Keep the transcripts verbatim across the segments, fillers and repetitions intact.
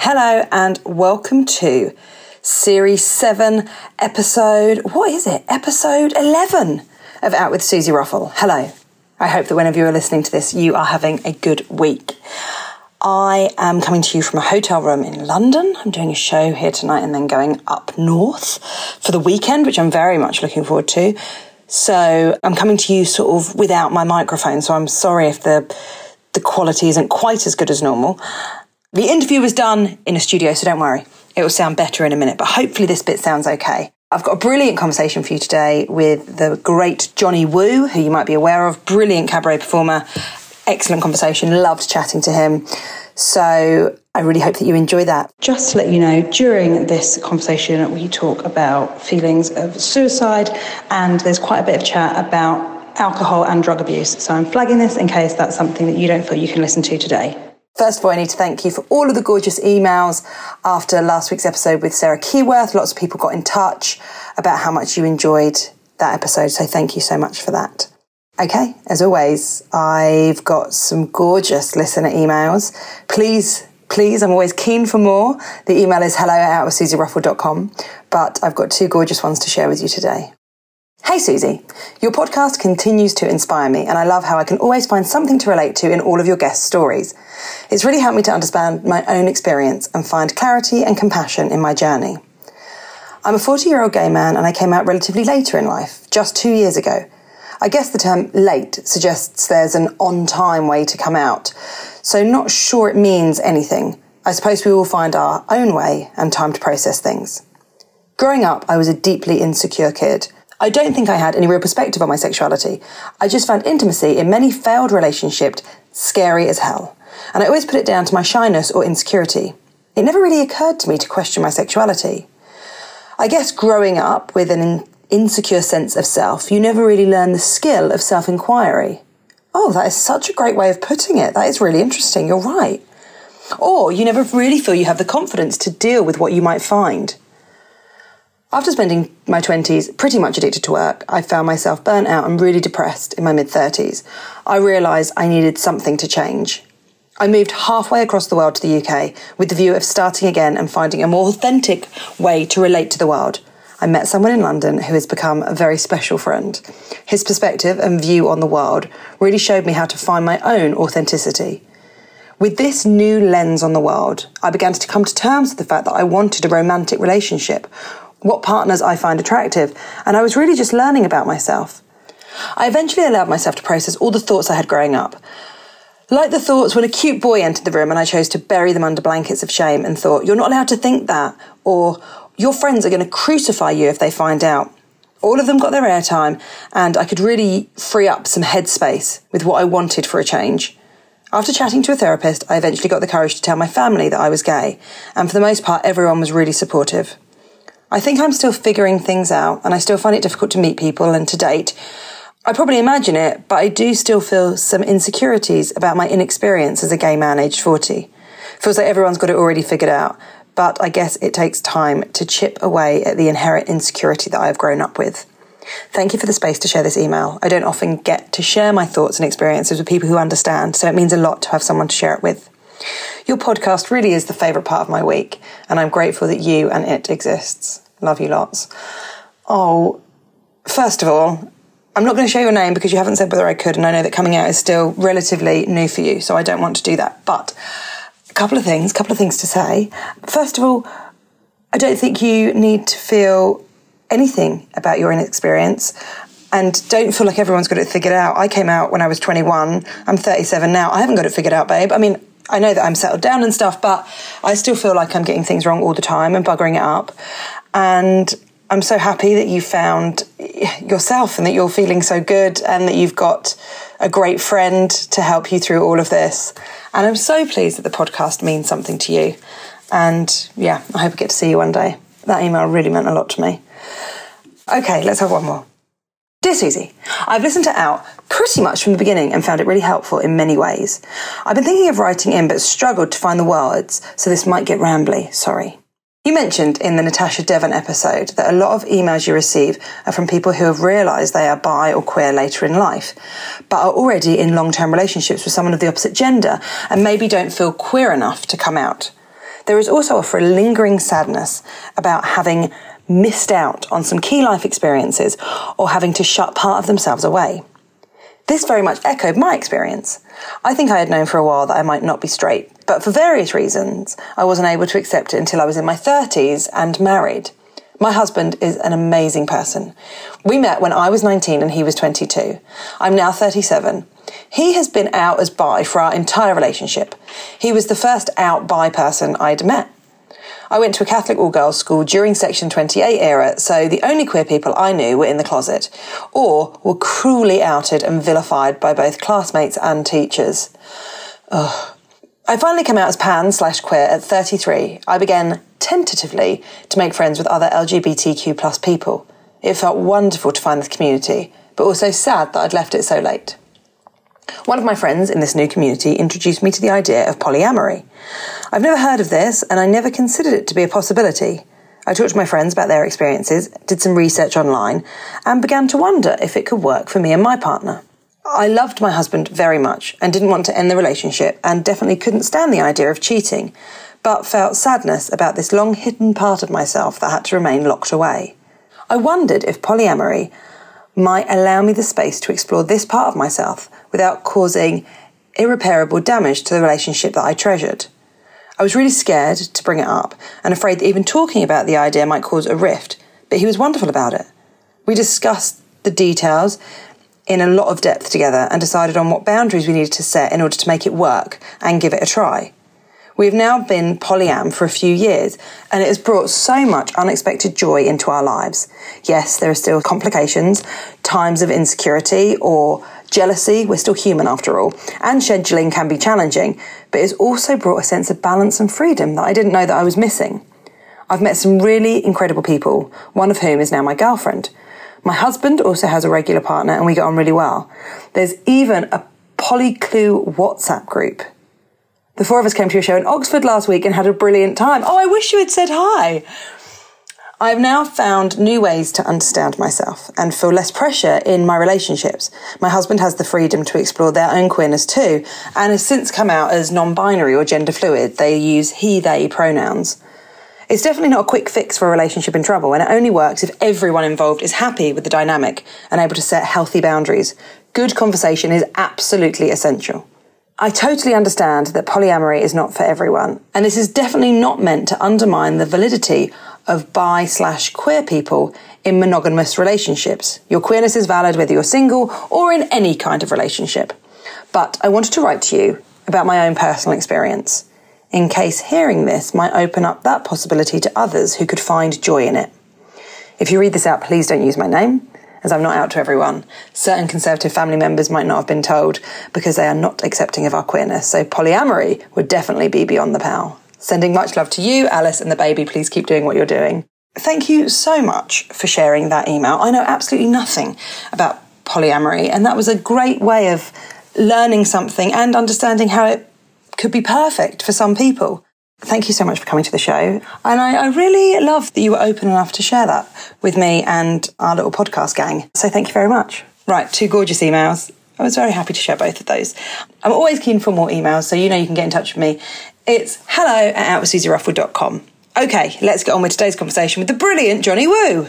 Hello and welcome to Series seven, episode, what is it? Episode eleven of Out with Susie Ruffle. Hello. I hope that whenever you are listening to this, you are having a good week. I am coming to you from a hotel room in London. I'm doing a show here tonight and then going up north for the weekend, which I'm very much looking forward to. So I'm coming to you sort of without my microphone, so I'm sorry if the the quality isn't quite as good as normal. The interview was done in a studio, so don't worry. It will sound better in a minute, but hopefully this bit sounds okay. I've got a brilliant conversation for you today with the great Johnny Wu, who you might be aware of, brilliant cabaret performer, excellent conversation, loved chatting to him. So I really hope that you enjoy that. Just to let you know, during this conversation, we talk about feelings of suicide, and there's quite a bit of chat about alcohol and drug abuse. So I'm flagging this in case that's something that you don't feel you can listen to today. First of all, I need to thank you for all of the gorgeous emails after last week's episode with Sarah Keyworth. Lots of people got in touch about how much you enjoyed that episode, so thank you so much for that. Okay, as always, I've got some gorgeous listener emails. Please, please, I'm always keen for more. The email is hello at out with susie ruffle dot com, but I've got two gorgeous ones to share with you today. Hey Susie, your podcast continues to inspire me, and I love how I can always find something to relate to in all of your guest stories. It's really helped me to understand my own experience and find clarity and compassion in my journey. I'm a forty-year-old gay man and I came out relatively later in life, just two years ago. I guess the term late suggests there's an on-time way to come out, so not sure it means anything. I suppose we all find our own way and time to process things. Growing up, I was a deeply insecure kid. I don't think I had any real perspective on my sexuality. I just found intimacy in many failed relationships scary as hell. And I always put it down to my shyness or insecurity. It never really occurred to me to question my sexuality. I guess growing up with an insecure sense of self, you never really learn the skill of self-inquiry. Oh, that is such a great way of putting it. That is really interesting. You're right. Or you never really feel you have the confidence to deal with what you might find. After spending my twenties pretty much addicted to work, I found myself burnt out and really depressed in my mid-thirties. I realised I needed something to change. I moved halfway across the world to the U K with the view of starting again and finding a more authentic way to relate to the world. I met someone in London who has become a very special friend. His perspective and view on the world really showed me how to find my own authenticity. With this new lens on the world, I began to come to terms with the fact that I wanted a romantic relationship, what partners I find attractive, and I was really just learning about myself. I eventually allowed myself to process all the thoughts I had growing up. Like the thoughts when a cute boy entered the room and I chose to bury them under blankets of shame and thought, you're not allowed to think that, or your friends are going to crucify you if they find out. All of them got their airtime, and I could really free up some headspace with what I wanted for a change. After chatting to a therapist, I eventually got the courage to tell my family that I was gay, and for the most part, everyone was really supportive. I think I'm still figuring things out, and I still find it difficult to meet people and to date. I probably imagine it, but I do still feel some insecurities about my inexperience as a gay man aged forty. Feels like everyone's got it already figured out, but I guess it takes time to chip away at the inherent insecurity that I've grown up with. Thank you for the space to share this email. I don't often get to share my thoughts and experiences with people who understand, so it means a lot to have someone to share it with. Your podcast really is the favourite part of my week, and I'm grateful that you and it exists. Love you lots. Oh, first of all, I'm not going to share your name because you haven't said whether I could, and I know that coming out is still relatively new for you, so I don't want to do that. But a couple of things, a couple of things to say. First of all, I don't think you need to feel anything about your inexperience, and don't feel like everyone's got it figured out. I came out when I was twenty-one. I'm thirty-seven now. I haven't got it figured out, babe. I mean, I know that I'm settled down and stuff, but I still feel like I'm getting things wrong all the time and buggering it up. And I'm so happy that you found yourself and that you're feeling so good and that you've got a great friend to help you through all of this. And I'm so pleased that the podcast means something to you. And yeah, I hope I get to see you one day. That email really meant a lot to me. Okay, let's have one more. Dear Susie, I've listened to Out pretty much from the beginning and found it really helpful in many ways. I've been thinking of writing in but struggled to find the words, so this might get rambly, sorry. You mentioned in the Natasha Devon episode that a lot of emails you receive are from people who have realised they are bi or queer later in life, but are already in long-term relationships with someone of the opposite gender and maybe don't feel queer enough to come out. there is also often a lingering sadness about having missed out on some key life experiences or having to shut part of themselves away. This very much echoed my experience. I think I had known for a while that I might not be straight, but for various reasons, I wasn't able to accept it until I was in my thirties and married. My husband is an amazing person. We met when I was nineteen and he was twenty-two. I'm now thirty-seven. He has been out as bi for our entire relationship. He was the first out bi person I'd met. I went to a Catholic all-girls school during Section twenty-eight era, so the only queer people I knew were in the closet, or were cruelly outed and vilified by both classmates and teachers. Ugh. I finally came out as pan slash queer at thirty-three. I began tentatively to make friends with other L G B T Q plus people. It felt wonderful to find this community, but also sad that I'd left it so late. One of my friends in this new community introduced me to the idea of polyamory. I've never heard of this, and I never considered it to be a possibility. I talked to my friends about their experiences, did some research online, and began to wonder if it could work for me and my partner. I loved my husband very much and didn't want to end the relationship and definitely couldn't stand the idea of cheating, but felt sadness about this long hidden part of myself that had to remain locked away. I wondered if polyamory might allow me the space to explore this part of myself without causing irreparable damage to the relationship that I treasured. I was really scared to bring it up and afraid that even talking about the idea might cause a rift, but he was wonderful about it. We discussed the details in a lot of depth together and decided on what boundaries we needed to set in order to make it work and give it a try. We have now been polyam for a few years, and it has brought so much unexpected joy into our lives. Yes, there are still complications, times of insecurity or jealousy, we're still human after all, and scheduling can be challenging, but it's also brought a sense of balance and freedom that I didn't know that I was missing. I've met some really incredible people, one of whom is now my girlfriend. My husband also has a regular partner and we get on really well. There's even a Polyclue WhatsApp group. The four of us came to a show in Oxford last week and had a brilliant time. Oh, I wish you had said hi. I've now found new ways to understand myself and feel less pressure in my relationships. My husband has the freedom to explore their own queerness too, and has since come out as non-binary or gender fluid. They use he, they pronouns. It's definitely not a quick fix for a relationship in trouble, and it only works if everyone involved is happy with the dynamic and able to set healthy boundaries. Good conversation is absolutely essential. I totally understand that polyamory is not for everyone, and this is definitely not meant to undermine the validity of bi slash queer people in monogamous relationships. Your queerness is valid whether you're single or in any kind of relationship. But I wanted to write to you about my own personal experience, in case hearing this might open up that possibility to others who could find joy in it. If you read this out, please don't use my name, as I'm not out to everyone. Certain Conservative family members might not have been told because they are not accepting of our queerness, so polyamory would definitely be beyond the pale. Sending much love to you, Alice, and the baby. Please keep doing what you're doing. Thank you so much for sharing that email. I know absolutely nothing about polyamory, and that was a great way of learning something and understanding how it could be perfect for some people. Thank you so much for coming to the show. And I, I really love that you were open enough to share that with me and our little podcast gang. So thank you very much. Right, two gorgeous emails. I was very happy to share both of those. I'm always keen for more emails, so you know you can get in touch with me. It's hello at out with susie ruffle dot com. Okay, let's get on with today's conversation with the brilliant Johnny Woo.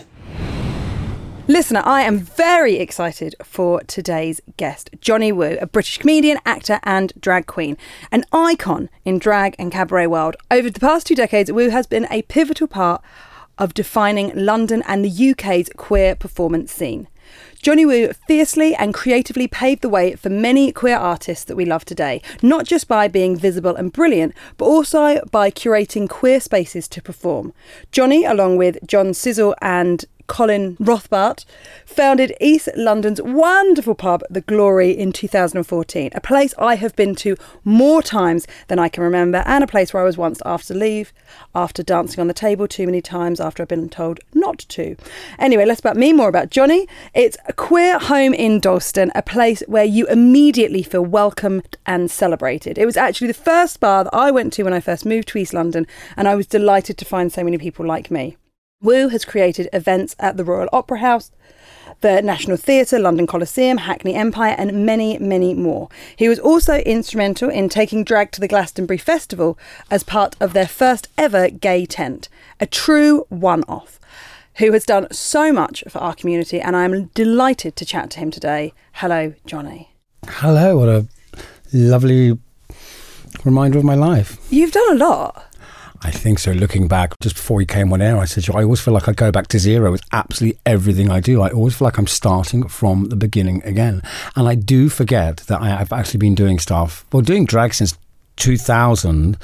Listener, I am very excited for today's guest, Johnny Woo, a British comedian, actor and drag queen, an icon in drag and cabaret world. Over the past two decades, Woo has been a pivotal part of defining London and the U K's queer performance scene. Johnny Woo fiercely and creatively paved the way for many queer artists that we love today, not just by being visible and brilliant, but also by curating queer spaces to perform. Johnny, along with John Sizzle and Colin Rothbart, founded East London's wonderful pub, The Glory, in two thousand fourteen, a place I have been to more times than I can remember, and a place where I was once asked to leave after dancing on the table too many times after I've been told not to. Anyway, less about me, more about Johnny. It's a queer home in Dalston, a place where you immediately feel welcomed and celebrated. It was actually the first bar that I went to when I first moved to East London, and I was delighted to find so many people like me. Woo has created events at the Royal Opera House, the National Theatre, London Coliseum, Hackney Empire, and many, many more. He was also instrumental in taking drag to the Glastonbury Festival as part of their first ever gay tent, a true one-off, who has done so much for our community, and I'm delighted to chat to him today. Hello, Johnny. Hello, what a lovely reminder of my life. You've done a lot. I think so. Looking back, just before we came on air, I said, I always feel like I go back to zero with absolutely everything I do. I always feel like I'm starting from the beginning again. And I do forget that I have actually been doing stuff, well, doing drag since two thousand.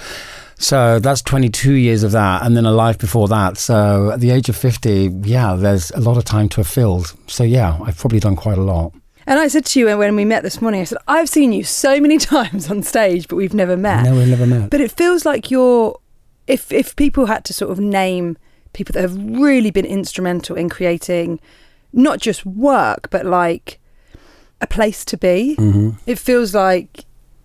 So that's twenty-two years of that, and then a life before that. So at the age of fifty, yeah, there's a lot of time to have filled. So yeah, I've probably done quite a lot. And I said to you when we met this morning, I said, I've seen you so many times on stage, but we've never met. No, we've never met. But it feels like you're, if if people had to sort of name people that have really been instrumental in creating not just work, but like a place to be, mm-hmm. It feels like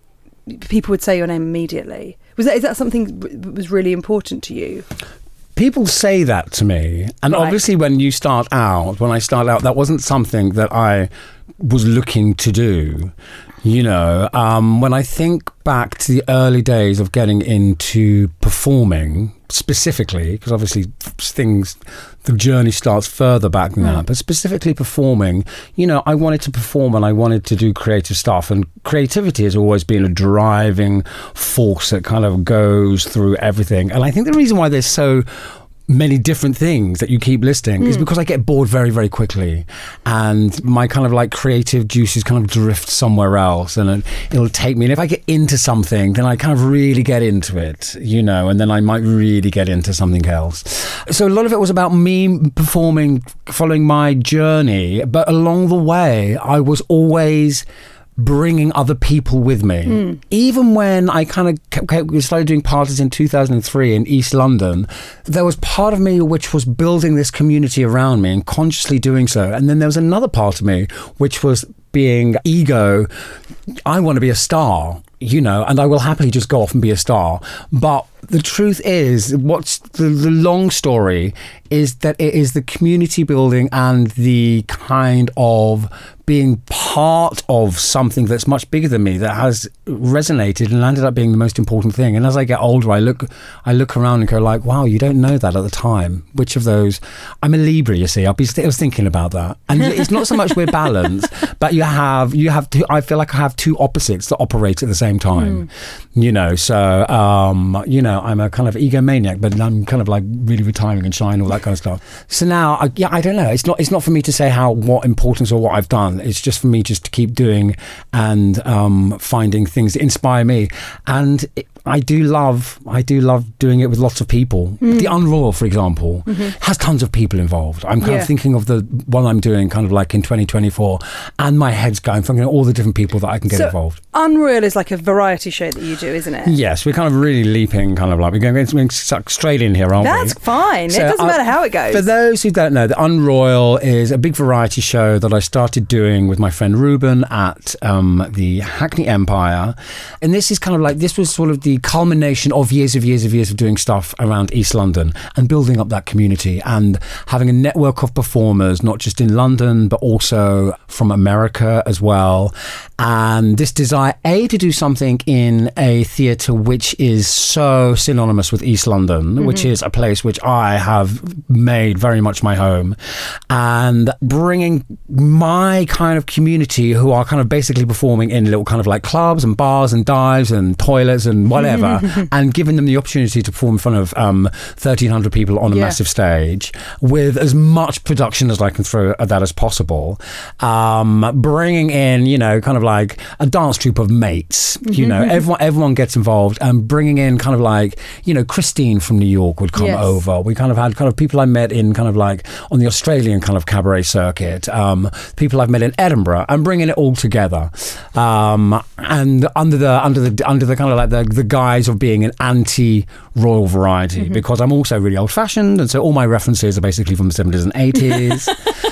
people would say your name immediately. Was that, is that something that was really important to you? People say that to me. And right. Obviously when you start out, when I started out, that wasn't something that I was looking to do. You know, um, when I think back to the early days of getting into performing specifically, because obviously things, the journey starts further back than that, but specifically performing, you know, I wanted to perform and I wanted to do creative stuff, and creativity has always been a driving force that kind of goes through everything. And I think the reason why there's so many different things that you keep listing mm. is because I get bored very, very quickly, and my kind of like creative juices kind of drift somewhere else, and it, it'll take me, and if I get into something, then I kind of really get into it, you know, and then I might really get into something else. So a lot of it was about me performing, following my journey, but along the way I was always bringing other people with me. Mm. Even when I kind of started doing parties in two thousand three in East London, there was part of me which was building this community around me and consciously doing so. And then there was another part of me which was being ego. I want to be a star, you know, and I will happily just go off and be a star. But the truth is, what's the, the long story is that it is the community building and the kind of being part of something that's much bigger than me that has resonated and ended up being the most important thing. And as I get older, I look I look around and go like, wow, you don't know that at the time. Which of those? I'm a Libra, you see. I'll be, I was thinking about that. And it's not so much we're balanced, but you have, you have two, I feel like I have two opposites that operate at the same time. Mm. You know, so, um, you know, I'm a kind of egomaniac, but I'm kind of like really retiring and shy and all that kind of stuff. So now, I, yeah, I don't know. It's not, it's not for me to say how, what importance or what I've done. It's just for me just to keep doing and um, finding things that inspire me. And it, I do love, I do love doing it with lots of people. Mm. The Unroyal, for example, mm-hmm. has tons of people involved. I'm kind yeah. of thinking of the one I'm doing kind of like in twenty twenty-four, and my head's going from all the different people that I can get so involved. Unroyal is like a variety show that you do, isn't it? Yes, we're kind of really leaping kind of like, we're going, we're going straight in here, aren't That's we? That's fine. So it doesn't I, matter how it goes. For those who don't know, the Unroyal is a big variety show that I started doing with my friend Ruben at um, the Hackney Empire. And this is kind of like, this was sort of the culmination of years of years of years of doing stuff around East London and building up that community and having a network of performers, not just in London, but also from America as well. And this desire, A, to do something in a theatre which is so synonymous with East London, mm-hmm. which is a place which I have made very much my home, and bringing my kind of community who are kind of basically performing in little kind of like clubs and bars and dives and toilets and whatever, and giving them the opportunity to perform in front of um, thirteen hundred people on a yeah. massive stage with as much production as I can throw at that as possible. Um, bringing in, you know, kind of like a dance troupe of mates, you know, everyone everyone gets involved, and bringing in kind of like, you know, Christine from New York would come yes. over. We kind of had kind of people I met in kind of like on the Australian kind of cabaret circuit, um, people I've met in Edinburgh, and bringing it all together. Um, and under the under the under the kind of like the, the guise of being an anti-royal variety, mm-hmm. because I'm also really old-fashioned, and so all my references are basically from the seventies and eighties.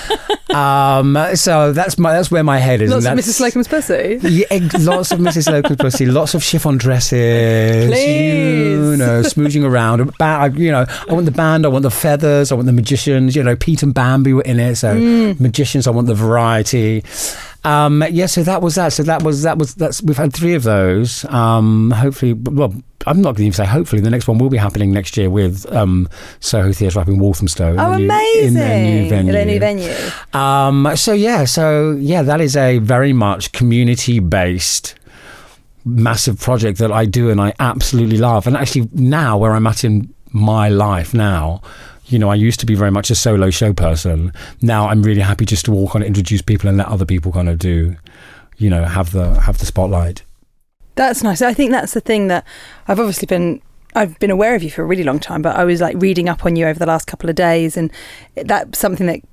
um, so that's my that's where my head is. Lots and of Missus Slocum's pussy. Yeah, lots of Missus Slocum's pussy. Lots of chiffon dresses. Please. You know, smooching around. Ba- you know, I want the band. I want the feathers. I want the magicians. You know, Pete and Bambi were in it. So mm. magicians. I want the variety. Um, yeah, so that was that. So that was that was that's. We've had three of those. Um, hopefully, well, I'm not going to say hopefully. The next one will be happening next year with um, Soho Theatre up in Walthamstow. Oh, in amazing! New, in their new venue. In their new venue. Um, so yeah, so yeah, that is a very much community-based, massive project that I do and I absolutely love. And actually, now where I'm at in my life now. You know, I used to be very much a solo show person. Now I'm really happy just to walk on and introduce people and let other people kind of do, you know, have the have the spotlight. That's nice. I think that's the thing that I've obviously been, I've been aware of you for a really long time, but I was like reading up on you over the last couple of days, and that's something that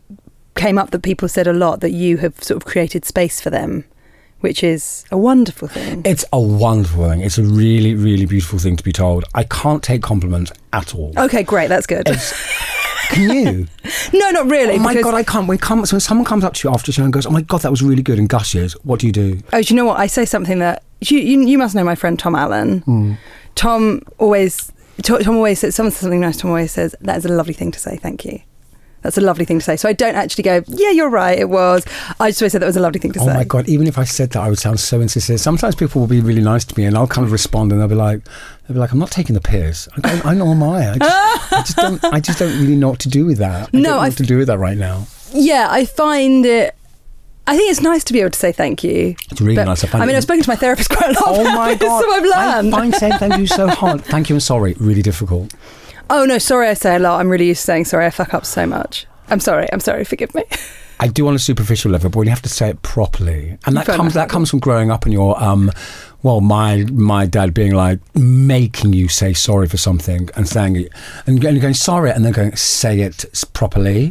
came up that people said a lot, that you have sort of created space for them, which is a wonderful thing. It's a wonderful thing. It's a really, really beautiful thing to be told. I can't take compliments at all. Okay, great. That's good. It's, can you? No, not really. Oh my God, I can't. When, come, when someone comes up to you after a show and goes, oh my God, that was really good, and gushes, what do you do? Oh, do you know what? I say something that, you you, you must know my friend Tom Allen. Mm. Tom always, Tom always says, someone says something nice, Tom always says, that is a lovely thing to say, thank you. That's a lovely thing to say. So I don't actually go, yeah, you're right, it was. I just always said that was a lovely thing to oh say. Oh my God, even if I said that, I would sound so insincere. Sometimes people will be really nice to me and I'll kind of respond and they'll be like, they'll be like, I'm not taking the piss. I, go, I know am I. I just, I just don't I just don't really know what to do with that. I no, don't know I what to do with that right now. Yeah, I find it, I think it's nice to be able to say thank you. It's really but, nice. I, find I mean, it, I've spoken to my therapist quite a lot. Oh my God. So I've learned. I find saying thank you so hard. Thank you and sorry, really difficult. Oh no, sorry I say a lot. I'm really used to saying sorry. I fuck up so much. I'm sorry. I'm sorry. Forgive me. I do on a superficial level, but you have to say it properly, and that Fair comes enough. that comes from growing up in your um, well, my my dad being like making you say sorry for something and saying it, and you're going sorry, and then going say it properly.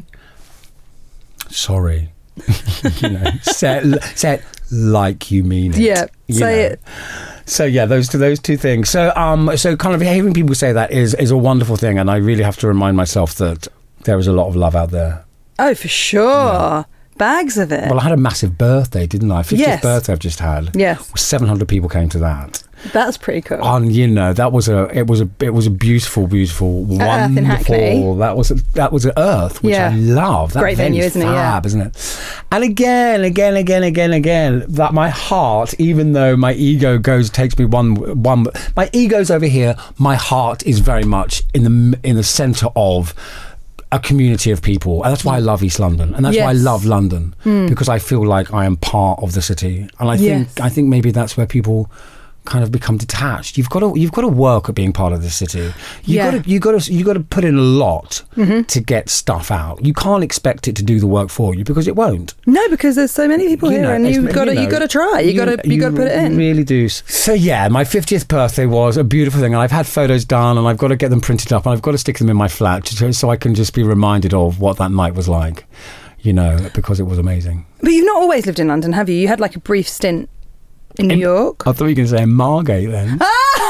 Sorry, you know, say it, say it like you mean it. Yeah, say know. it. So yeah, those two those two things. So um, so kind of hearing people say that is is a wonderful thing, and I really have to remind myself that there is a lot of love out there. Oh, for sure. Yeah. Bags of it. Well, I had a massive birthday, didn't I? fiftieth yes. birthday I've just had. Yes. seven hundred people came to that. That's pretty cool. And you know, that was a it was a it was a beautiful, beautiful, At wonderful. Earth that was a, that was at Earth, which yeah. I love. That Great venue, isn't it? Fab, yeah. isn't it? And again, again, again, again, again, that my heart, even though my ego goes takes me one one, my ego's over here. My heart is very much in the in the centre of a community of people, and that's why I love East London, and that's yes. why I love London, mm. because I feel like I am part of the city, and I think yes. I think maybe that's where people kind of become detached. You've got to you've got to work at being part of the city. You yeah. got to you got to you got to put in a lot mm-hmm. to get stuff out. You can't expect it to do the work for you because it won't. No, because there's so many people you here, know, and you've got to you, you got to try. You, you got to you got to put it in. You really do. So yeah, my fiftieth birthday was a beautiful thing, and I've had photos done, and I've got to get them printed up, and I've got to stick them in my flat to, so I can just be reminded of what that night was like. You know, because it was amazing. But you've not always lived in London, have you? You had like a brief stint in New in, York. I thought you were going to say Margate then.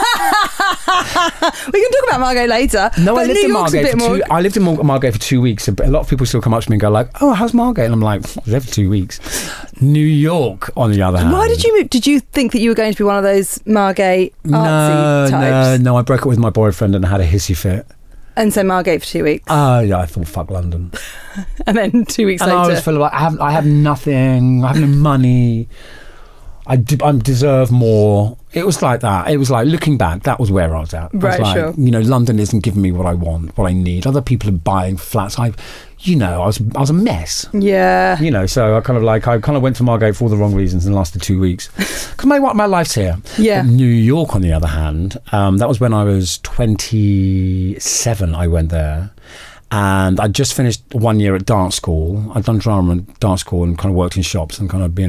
We can talk about Margate later. No, but I lived New in York's Margate a bit for more... two. I lived in Margate for two weeks. A lot of people still come up to me and go like, "Oh, how's Margate?" And I'm like, "I was there for two weeks." New York, on the other hand. Why did you move? Did you think that you were going to be one of those Margate artsy no, types? No, no. I broke up with my boyfriend and had a hissy fit. And so Margate for two weeks. Oh, uh, yeah. I thought, fuck London. And then two weeks and later, I was full of like, I have, I have nothing. I have no money. I, d- I deserve more. It was like that. It was like, looking back, that was where I was at. Right, I was like, sure. You know, London isn't giving me what I want, what I need. Other people are buying flats. I, you know, I was I was a mess. Yeah. You know, so I kind of like, I kind of went to Margate for all the wrong reasons and lasted two weeks. Because my, my life's here. Yeah. But New York, on the other hand, um, that was when I was twenty-seven, I went there. And I just finished one year at dance school. I'd done drama and dance school and kind of worked in shops and kind of being a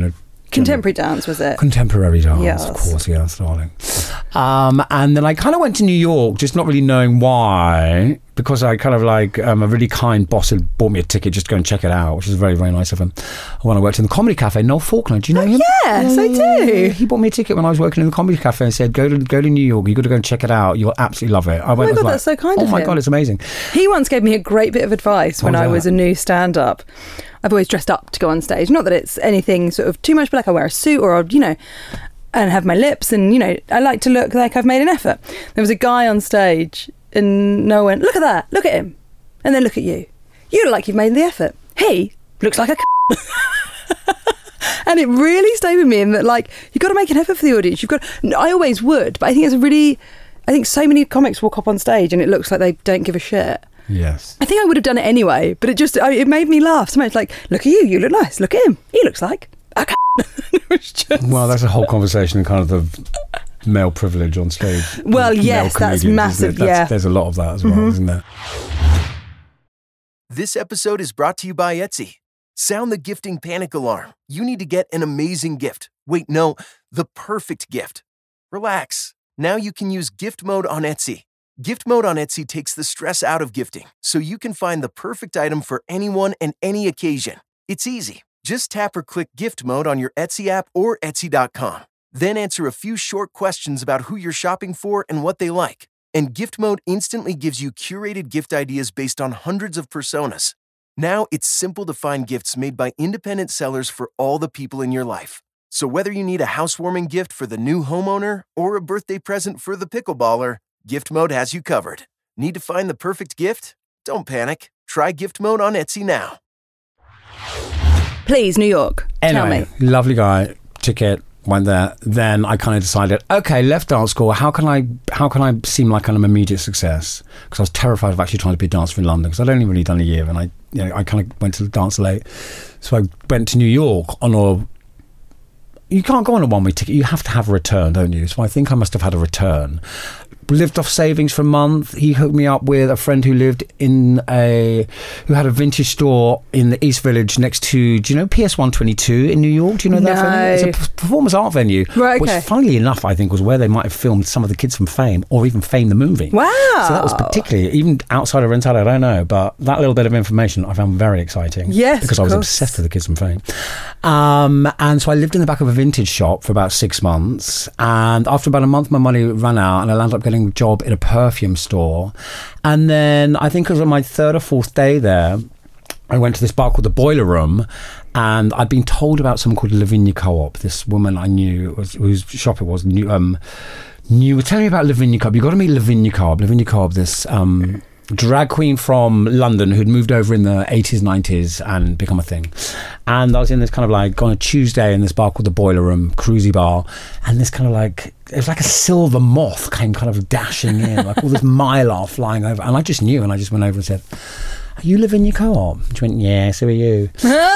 Contemporary dance, was it? Contemporary dance, Yes. of course, yes, darling. Um, and then I kind of went to New York, just not really knowing why, because I kind of like, um, a really kind boss had bought me a ticket just to go and check it out, which was very, very nice of him. When I worked in the Comedy Cafe, Noel Faulkner, do you know Oh, him? yes, I do. He bought me a ticket when I was working in the Comedy Cafe and said, go to go to New York, you've got to go and check it out, you'll absolutely love it. I went, my I was God, like, that's so kind oh of my him. God, it's amazing. He once gave me a great bit of advice when What was I was that? a new stand-up. I've always dressed up to go on stage. Not that it's anything sort of too much, but like I wear a suit or, you know, and have my lips and, you know, I like to look like I've made an effort. There was a guy on stage and Noah went, look at that, look at him. And then look at you. You look like you've made the effort. He looks like a c- And it really stayed with me in that, like, you've got to make an effort for the audience. You've got. I always would, but I think it's a really. I think so many comics walk up on stage and it looks like they don't give a shit. Yes. I think I would have done it anyway, but it just I, it made me laugh so much. Like, look at you, you look nice. Look at him, he looks like a c- It was just. Well, that's a whole conversation, kind of the male privilege on stage. Well, Male yes, that's comedians, isn't it? massive, That's- yeah. There's a lot of that as well, Mhm. isn't there? This episode is brought to you by Etsy. Sound the gifting panic alarm. You need to get an amazing gift. Wait, no, the perfect gift. Relax. Now you can use gift mode on Etsy. Gift mode on Etsy takes the stress out of gifting, so you can find the perfect item for anyone and any occasion. It's easy. Just tap or click gift mode on your Etsy app or Etsy dot com. Then answer a few short questions about who you're shopping for and what they like. And gift mode instantly gives you curated gift ideas based on hundreds of personas. Now it's simple to find gifts made by independent sellers for all the people in your life. So whether you need a housewarming gift for the new homeowner or a birthday present for the pickleballer, Gift Mode has you covered. Need to find the perfect gift? Don't panic. Try Gift Mode on Etsy now. Please, New York. Anyway, Tell me. lovely guy, ticket, went there. Then I kind of decided, okay, left dance school. How can I how can I seem like I'm an immediate success? Because I was terrified of actually trying to be a dancer in London because I'd only really done a year, and I you know I kind of went to the dance late. So I went to New York on a. You can't go on a one-way ticket. You have to have a return, don't you? So I think I must have had a return. Lived off savings for a month. He hooked me up with a friend who lived in a who had a vintage store in the East Village next to, do you know P S one twenty-two in New York? Do you know that No. venue? It's a performance art venue. Right, okay. Which, funnily enough, I think was where they might have filmed some of the kids from Fame, or even Fame the movie. Wow. So that was particularly, even outside of Rent Out, I don't know, but that little bit of information I found very exciting. Yes, Because of I was course. obsessed with the kids from Fame. Um, and so I lived in the back of a vintage shop for about six months. And after about a month, my money ran out and I landed up getting a job in a perfume store. And then I think it was on my third or fourth day there, I went to this bar called the Boiler Room, and I'd been told about someone called Lavinia Co-op. This woman I knew, was, whose shop it was, knew, um, knew, tell me about Lavinia Co-op. You've got to meet Lavinia Co-op. Lavinia Co-op, this um, drag queen from London who'd moved over in the eighties, nineties and become a thing. And I was in this kind of like, on a Tuesday in this bar called the Boiler Room, cruisy bar, and this kind of like, it was like a silver moth came kind of dashing in, like all this mylar flying over. And I just knew, and I just went over and said, you live in your co-op? She went, yeah, so are you.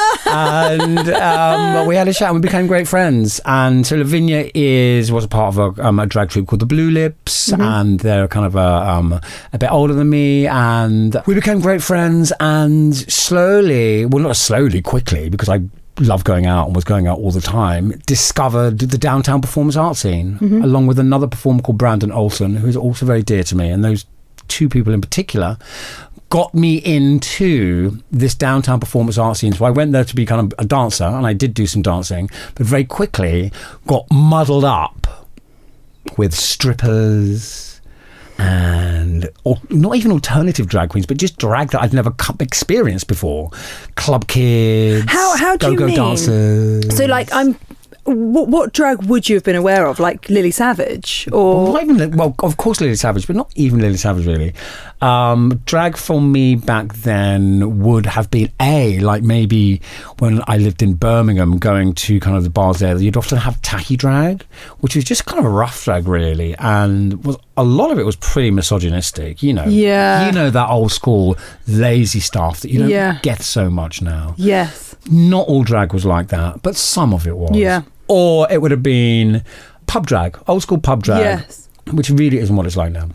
And um, we had a chat and we became great friends. And so Lavinia is was a part of a, um, a drag troupe called the Blue Lips, mm-hmm. and they're kind of a, um, a bit older than me. And we became great friends. And slowly, well, not slowly, quickly, because I love going out and was going out all the time, discovered the downtown performance art scene, mm-hmm. along with another performer called Brandon Olsen, who's also very dear to me. And those two people in particular got me into this downtown performance art scene. So I went there to be kind of a dancer, and I did do some dancing, but very quickly got muddled up with strippers and or, not even alternative drag queens, but just drag that I'd never experienced before. Club kids, how how do go-go you mean? dancers. So like I'm. What, what drag would you have been aware of, like Lily Savage, or well, not even, well, of course Lily Savage, but not even Lily Savage really. Um, drag for me back then would have been a like maybe when I lived in Birmingham, going to kind of the bars there. You'd often have tacky drag, which was just kind of a rough drag really, and was a lot of it was pretty misogynistic. You know, yeah, you know that old school lazy stuff that you don't yeah. get so much now. Yes, not all drag was like that, but some of it was. Yeah. Or it would have been pub drag, old school pub drag, yes. which really isn't what it's like now.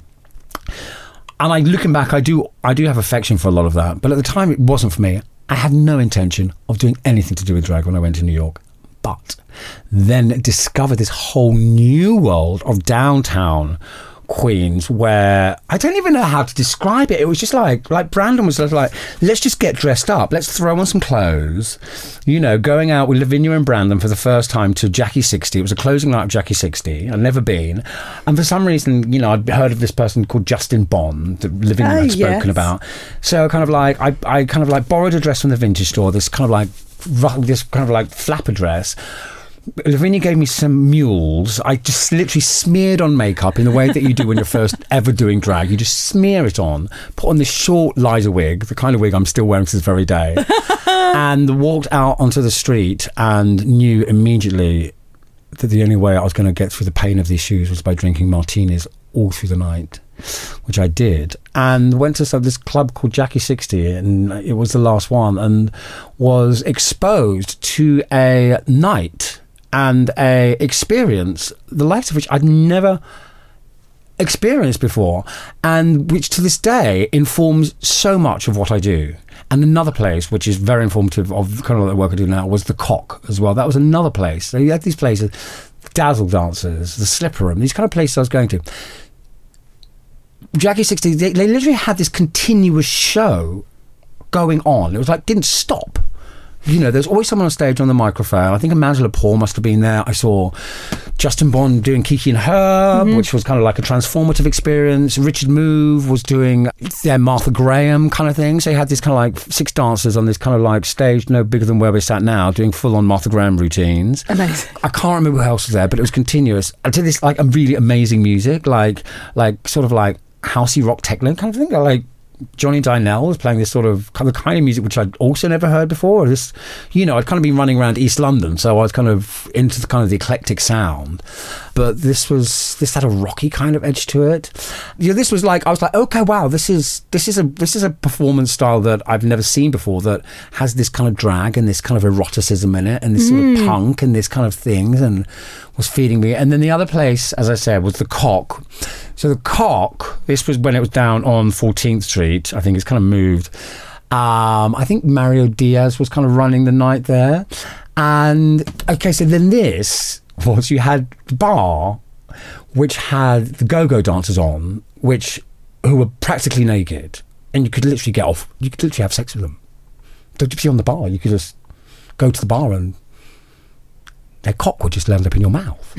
And I, looking back, I do, I do have affection for a lot of that. But at the time, it wasn't for me. I had no intention of doing anything to do with drag when I went to New York. but then discovered this whole new world of downtown Queens, where I don't even know how to describe it. It was just like, like Brandon was like, let's just get dressed up. Let's throw on some clothes. You know, going out with Lavinia and Brandon for the first time to Jackie sixty. It was a closing night of Jackie sixty. I'd never been. And for some reason, you know, I'd heard of this person called Justin Bond that Lavinia oh, had spoken yes. about. So kind of like, I, I kind of like borrowed a dress from the vintage store, this kind of like, this kind of like flapper dress. Lavinia gave me some mules. I just literally smeared on makeup in the way that you do when you're first ever doing drag. You just smear it on, put on this short Liza wig, the kind of wig I'm still wearing to this very day, and walked out onto the street and knew immediately that the only way I was going to get through the pain of these shoes was by drinking martinis all through the night, which I did, and went to some, this club called Jackie sixty, and it was the last one, and was exposed to a night and a experience, the likes of which I'd never experienced before, and which to this day informs so much of what I do. And another place which is very informative of kind of the work I do now was the Cock as well. That was another place. So you had these places, Dazzle Dancers, the Slipper Room, these kind of places I was going to. Jackie sixty, they, they literally had this continuous show going on. It was like, didn't stop. You know, there's always someone on stage on the microphone. I think Amanda Lepore must have been there. I saw Justin Bond doing Kiki and Herb, mm-hmm. which was kind of like a transformative experience. Richard Move was doing their Martha Graham kind of thing. So you had this kind of like six dancers on this kind of like stage, no bigger than where we're sat now, doing full-on Martha Graham routines. Amazing. I can't remember who else was there, but it was continuous. I did this like a really amazing music, like like sort of like housey rock techno kind of thing, like Johnny Dynell was playing this sort of kind of kind of music which I'd also never heard before. This, you know, I'd kind of been running around East London, so I was kind of into the kind of the eclectic sound. But this was this had a rocky kind of edge to it. You know, this was like I was like, okay, wow, this is this is a this is a performance style that I've never seen before that has this kind of drag and this kind of eroticism in it and this mm. sort of punk and this kind of things, and was feeding me. And then the other place, as I said, was the Cock. So the Cock, this was when it was down on fourteenth Street. I think it's kind of moved. Um, I think Mario Diaz was kind of running the night there. And, okay, so then this was, you had the bar, which had the go-go dancers on, which, who were practically naked. And you could literally get off, you could literally have sex with them. Don't just be on the bar, you could just go to the bar and their cock would just land up in your mouth.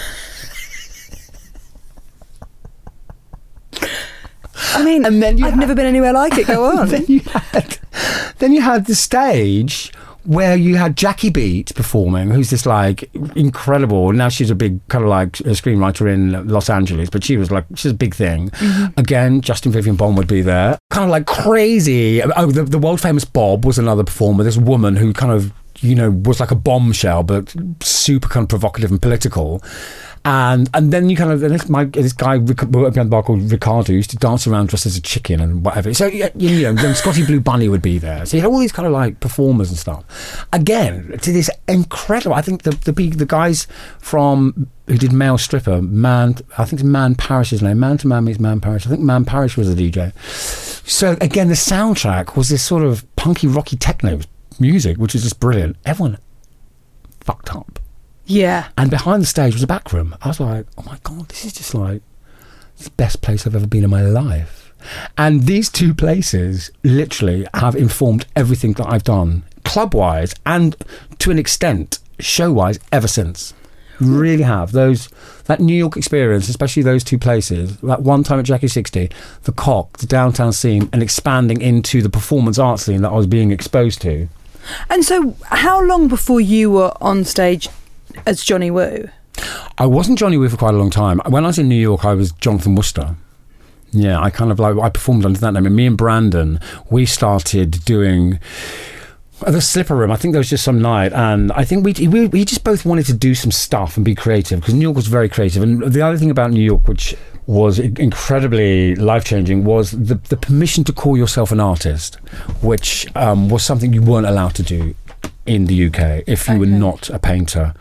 I mean, and then I've had, never been anywhere like it. Go on. then you had, then you had the stage where you had Jackie Beat performing, who's this like incredible. Now she's a big kind of like a screenwriter in Los Angeles, but she was like she's a big thing. Mm-hmm. Again, Justin Vivian Bond would be there, kind of like crazy. Oh, the, the world famous Bob was another performer. This woman who kind of, you know, was like a bombshell, but super kind of provocative and political. And and then you kind of, this, my, this guy behind the bar called Ricardo used to dance around dressed as a chicken and whatever. So, you know, then Scotty Blue Bunny would be there. So you had all these kind of like performers and stuff. Again, to this incredible, I think the the, the guys from, who did Male Stripper, Man, I think it's Man Parrish's name. Man to Man means Man Parrish. I think Man Parrish was the D J. So again, the soundtrack was this sort of punky, rocky techno music, which is just brilliant. Everyone fucked up. Yeah. And behind the stage was a back room. I was like, oh my God, this is just like the best place I've ever been in my life. And these two places literally have informed everything that I've done, club-wise and to an extent, show-wise, ever since. Really have. Those, that New York experience, especially those two places, that one time at Jackie sixty, the Cock, the downtown scene, and expanding into the performance art scene that I was being exposed to. And so how long before you were on stage as Johnny Wu? I wasn't Johnny Wu for quite a long time. When I was in New York, I was Jonathan Worcester. Yeah, I kind of like, I performed under that name. And me and Brandon, we started doing the Slipper Room. I think there was just some night, and I think we, we we just both wanted to do some stuff and be creative, because New York was very creative. And the other thing about New York, which was incredibly life-changing, was the, the permission to call yourself an artist, which um, was something you weren't allowed to do in the U K if you okay. were not a painter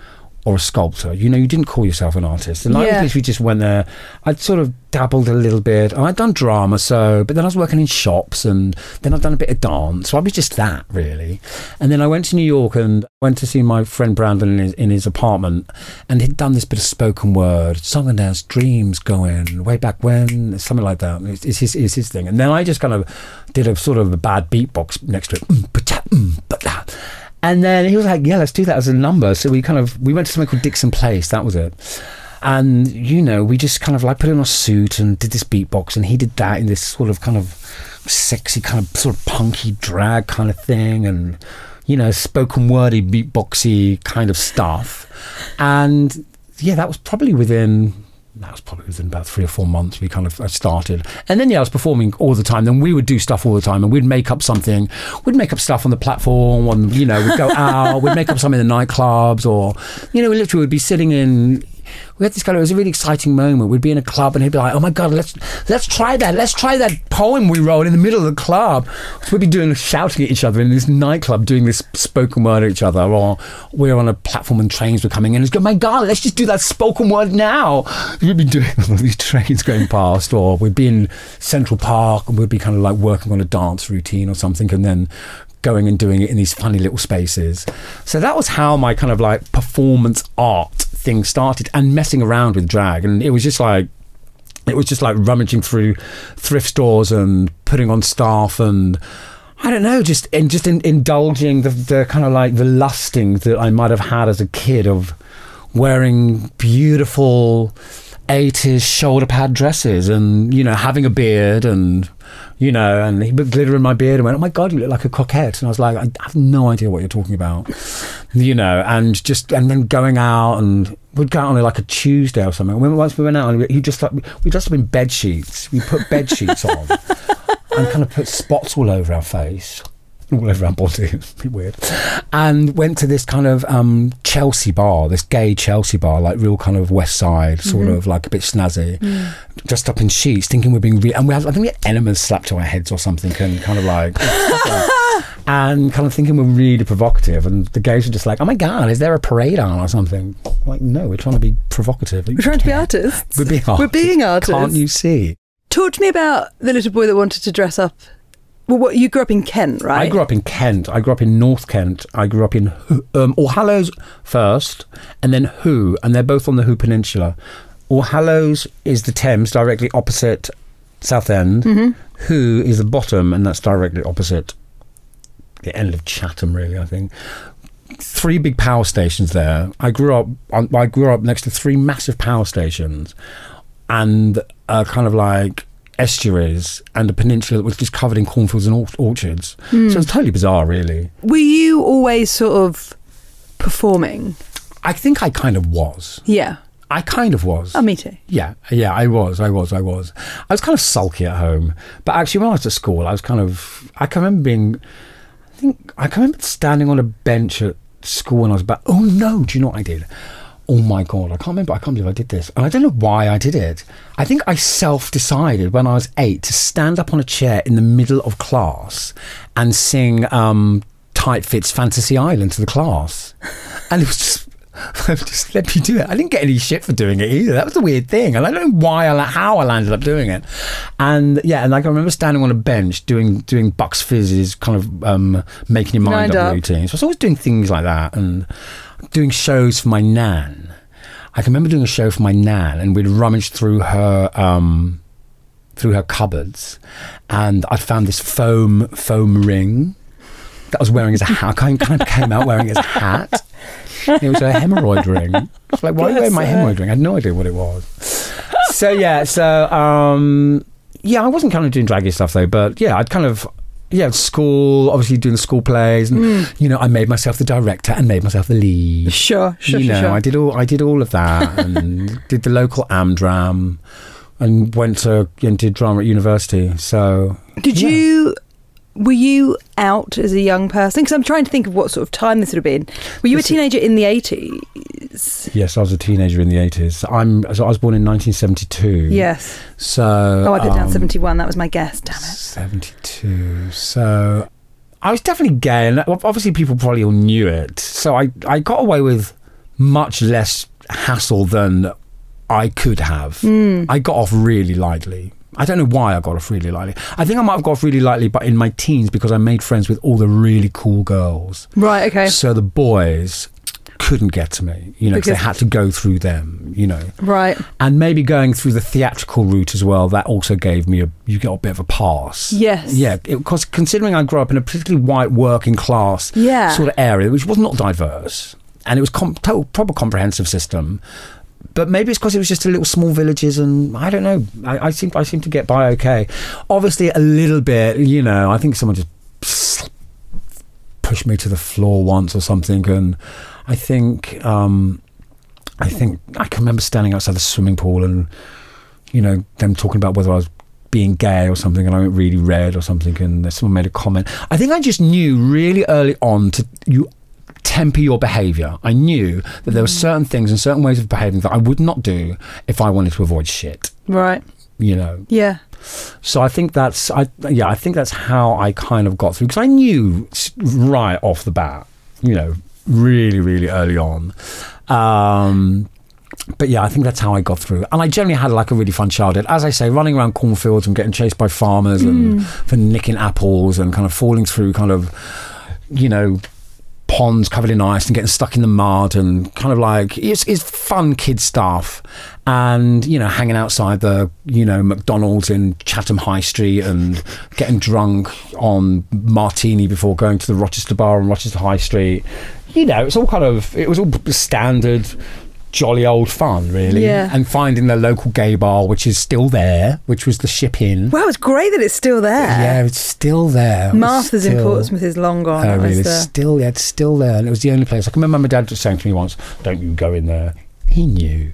or a sculptor. You know, you didn't call yourself an artist. And I Yeah. literally just went there. I'd sort of dabbled a little bit. And I'd done drama, so, but then I was working in shops, and then I'd done a bit of dance. So I was just that, really. And then I went to New York and went to see my friend Brandon in his, in his apartment, and he'd done this bit of spoken word, song and dance, dreams going, way back when, something like that. It's, it's, his, it's his thing. And then I just kind of did a sort of a bad beatbox next to it. Mm, ba-ta, mm, ba-ta. And then he was like, yeah, let's do that as a number. So we kind of, we went to something called Dixon Place. That was it. And, you know, we just kind of like put on a suit and did this beatbox, and he did that in this sort of kind of sexy kind of sort of punky drag kind of thing, and, you know, spoken wordy, beatboxy kind of stuff. And yeah, that was probably within... That was probably within about three or four months we kind of I started. And then, yeah, I was performing all the time. Then we would do stuff all the time, and we'd make up something. We'd make up stuff on the platform, on, you know, we'd go out, we'd make up something in the nightclubs, or, you know, we literally would be sitting in... We had this kind of, it was a really exciting moment. We'd be in a club and he'd be like, oh my God, let's let's try that. Let's try that poem we wrote in the middle of the club. So we'd be doing, shouting at each other in this nightclub, doing this spoken word at each other. Or we're on a platform and trains were coming in. And it's go, my God, let's just do that spoken word now. We'd be doing all these trains going past. Or we'd be in Central Park and we'd be kind of like working on a dance routine or something, and then going and doing it in these funny little spaces. So that was how my kind of like performance art thing started, and messing around with drag. And it was just like, it was just like rummaging through thrift stores and putting on stuff, and I don't know, just and just in, indulging the, the kind of like the lusting that I might have had as a kid of wearing beautiful eighties shoulder pad dresses, and, you know, having a beard, and, you know, and he put glitter in my beard and went, oh my God, you look like a coquette. And I was like, I have no idea what you're talking about, you know, and just, and then going out, and we'd go out on like a Tuesday or something. When, once we went out, and he just like, we dressed up in bed sheets. We put bed sheets on and kind of put spots all over our face, all over our body. It's a bit weird. And went to this kind of um, Chelsea bar, this gay Chelsea bar, like real kind of West Side, sort mm-hmm. of like a bit snazzy, mm. dressed up in sheets, thinking we're being real. And we had, I think we had enemas slapped to our heads or something, and kind of like, and kind of thinking we're really provocative. And the gays were just like, oh my God, is there a parade on or something? Like, no, we're trying to be provocative. We're trying to be artists. We're being artists. We're being artists. Can't you see? Talk to me about the little boy that wanted to dress up. Well, what, you grew up in Kent, right? I grew up in Kent. I grew up in North Kent. I grew up in um, All Hallows first, and then Hoo, and they're both on the Hoo Peninsula. All Hallows is the Thames, directly opposite Southend. Mm-hmm. Hoo is the bottom, and that's directly opposite the end of Chatham, really, I think. Three big power stations there. I grew up. I grew up next to three massive power stations, and uh, kind of like estuaries, and a peninsula that was just covered in cornfields and or- orchards. Mm. So it was totally bizarre, really. Were you always sort of performing? I think I kind of was. Yeah. I kind of was. Oh, me too. Yeah, yeah, I was, I was, I was. I was kind of sulky at home. But actually, when I was at school, I was kind of... I can remember being... I think... I can remember standing on a bench at school when I was about... Oh, no, do you know what I did? Oh, my God, I can't remember. I can't believe I did this. And I don't know why I did it. I think I self-decided when I was eight to stand up on a chair in the middle of class and sing um, Tight Fits Fantasy Island to the class. And it was just... just let me do it. I didn't get any shit for doing it either. That was a weird thing, and I don't know why I how I landed up doing it. And yeah, and like I remember standing on a bench doing doing Bucks Fizz's kind of um, making your mind, mind up, up routines. So I was always doing things like that, and doing shows for my nan. I can remember doing a show for my nan, and we'd rummage through her um, through her cupboards, and I found this foam foam ring that I was wearing as a hat. I kind of came out wearing it as a hat. It was a hemorrhoid ring. I was like, why are you wearing my hemorrhoid ring? I had no idea what it was. So yeah, so um, yeah, I wasn't kind of doing draggy stuff though, but yeah, I'd kind of yeah, school, obviously doing the school plays, and mm. you know, I made myself the director and made myself the lead. Sure, sure, you sure. know, sure. I did all I did all of that, and did the local Amdram, and went to and did drama at university. So did yeah. you? Were you out as a young person? Because I'm trying to think of what sort of time this would have been. Were you this a teenager is, in the eighties? Yes, I was a teenager in the eighties. I'm. So I was born in nineteen seventy-two. Yes. So. Oh, I put um, down seventy-one. That was my guess. Damn it. seventy-two. So I was definitely gay, and obviously people probably all knew it. So I, I got away with much less hassle than I could have. Mm. I got off really lightly. I don't know why I got off really lightly. I think I might have got off really lightly, but in my teens, because I made friends with all the really cool girls. Right, okay. So the boys couldn't get to me, you know, because they had to go through them, you know. Right. And maybe going through the theatrical route as well, that also gave me a, you got a bit of a pass. Yes. Yeah, because considering I grew up in a particularly white working class yeah. sort of area, which was not diverse, and it was com- total, proper comprehensive system. But maybe it's because it was just a little small villages, and I don't know. I, I seem I seem to get by okay. Obviously, a little bit, you know. I think someone just pushed me to the floor once or something, and I think um, I think I can remember standing outside the swimming pool, and you know, them talking about whether I was being gay or something, and I went really red or something, and someone made a comment. I think I just knew really early on to you. temper your behaviour. I knew that there were certain things and certain ways of behaving that I would not do if I wanted to avoid shit. Right. You know. Yeah. So I think that's I yeah I think that's how I kind of got through, because I knew right off the bat, you know, really really early on. Um, but yeah, I think that's how I got through, and I generally had like a really fun childhood. As I say, running around cornfields and getting chased by farmers mm. and for nicking apples and kind of falling through kind of, you know, ponds covered in ice and getting stuck in the mud, and kind of like it's, it's fun kid stuff, and you know, hanging outside the, you know, McDonald's in Chatham High Street and getting drunk on martini before going to the Rochester Bar on Rochester High Street. You know, it's all kind of, it was all standard jolly old fun, really. Yeah. And finding the local gay bar, which is still there, which was the Ship Inn. Wow, it's great that it's still there. Yeah, it's still there. Martha's still, in Portsmouth is long gone. Oh, really? It's the... still, yeah, it's still there. And it was the only place. I can remember my dad just saying to me once, "Don't you go in there." He knew.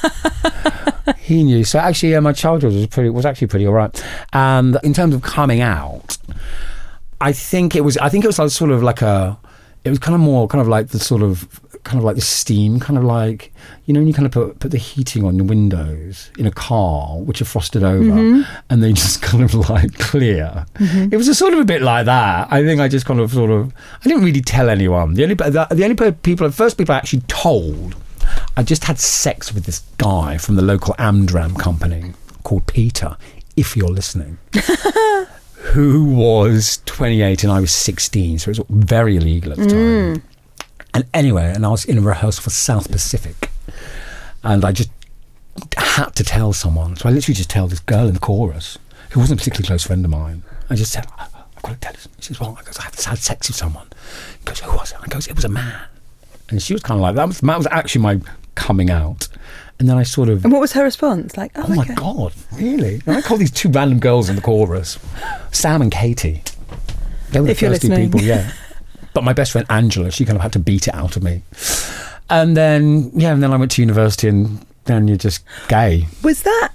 He knew. So actually, yeah, my childhood was pretty, was actually pretty all right. And in terms of coming out, I think it was, I think it was like sort of like a, it was kind of more kind of like the sort of, kind of like the steam, kind of like, you know, when you kind of put, put the heating on the windows in a car, which are frosted over, mm-hmm. and they just kind of like clear. Mm-hmm. It was a sort of a bit like that. I think I just kind of sort of, I didn't really tell anyone. The only, the, the only people, the first people I actually told, I just had sex with this guy from the local Amdram company called Peter, if you're listening. Who was twenty-eight and I was sixteen, so it was very illegal at the time. Mm. And anyway, and I was in a rehearsal for South Pacific, and I just had to tell someone. So I literally just tell this girl in the chorus, who wasn't a particularly close friend of mine. I just said, "I've got to tell you." She says, "Well," I goes, "I had sex with someone." He goes, "Who was it?" I goes, "It was a man." And she was kind of like, that was, that was actually my coming out. And then I sort of... And what was her response? Like, oh, oh my okay. God, really? And I call these two random girls in the chorus, Sam and Katie. They were the if you're first two listening. people, yeah. But my best friend Angela, she kind of had to beat it out of me. And then, yeah, and then I went to university, and then you're just gay. Was that...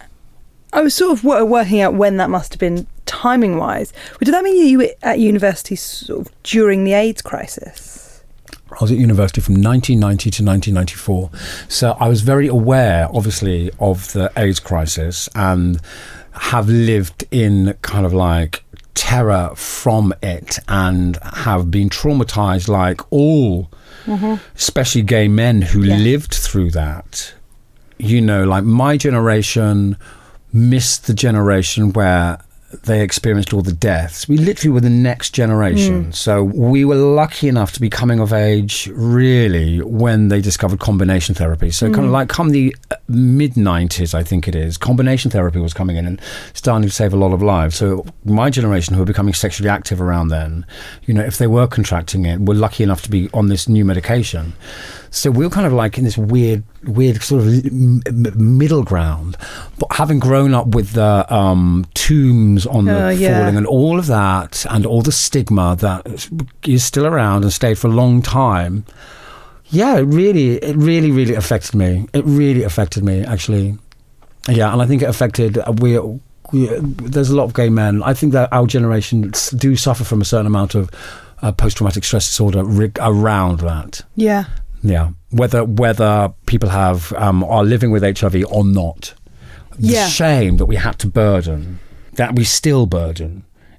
I was sort of working out when that must have been timing-wise. Did that mean you were at university sort of during the AIDS crisis? I was at university from nineteen ninety to nineteen ninety-four. So I was very aware, obviously, of the AIDS crisis, and have lived in kind of like terror from it, and have been traumatized like all, mm-hmm. especially gay men who yeah. lived through that. You know, like my generation missed the generation where they experienced all the deaths. We literally were the next generation. Mm. So we were lucky enough to be coming of age really when they discovered combination therapy. So mm. kind of like come the mid nineties, I think it is, combination therapy was coming in and starting to save a lot of lives. So my generation, who were becoming sexually active around then, you know, if they were contracting it, were lucky enough to be on this new medication. So we were kind of like in this weird, weird sort of m- m- middle ground. But having grown up with the um, tombs on the uh, yeah. falling and all of that, and all the stigma that is still around and stayed for a long time, yeah, it really, it really, really affected me. It really affected me, actually. Yeah, and I think it affected... Uh, we, we, there's a lot of gay men. I think that our generation do suffer from a certain amount of uh, post-traumatic stress disorder rig- around that. Yeah. Yeah, whether whether people have um, are living with H I V or not. Yeah. The shame that we had to burden, that we still burden,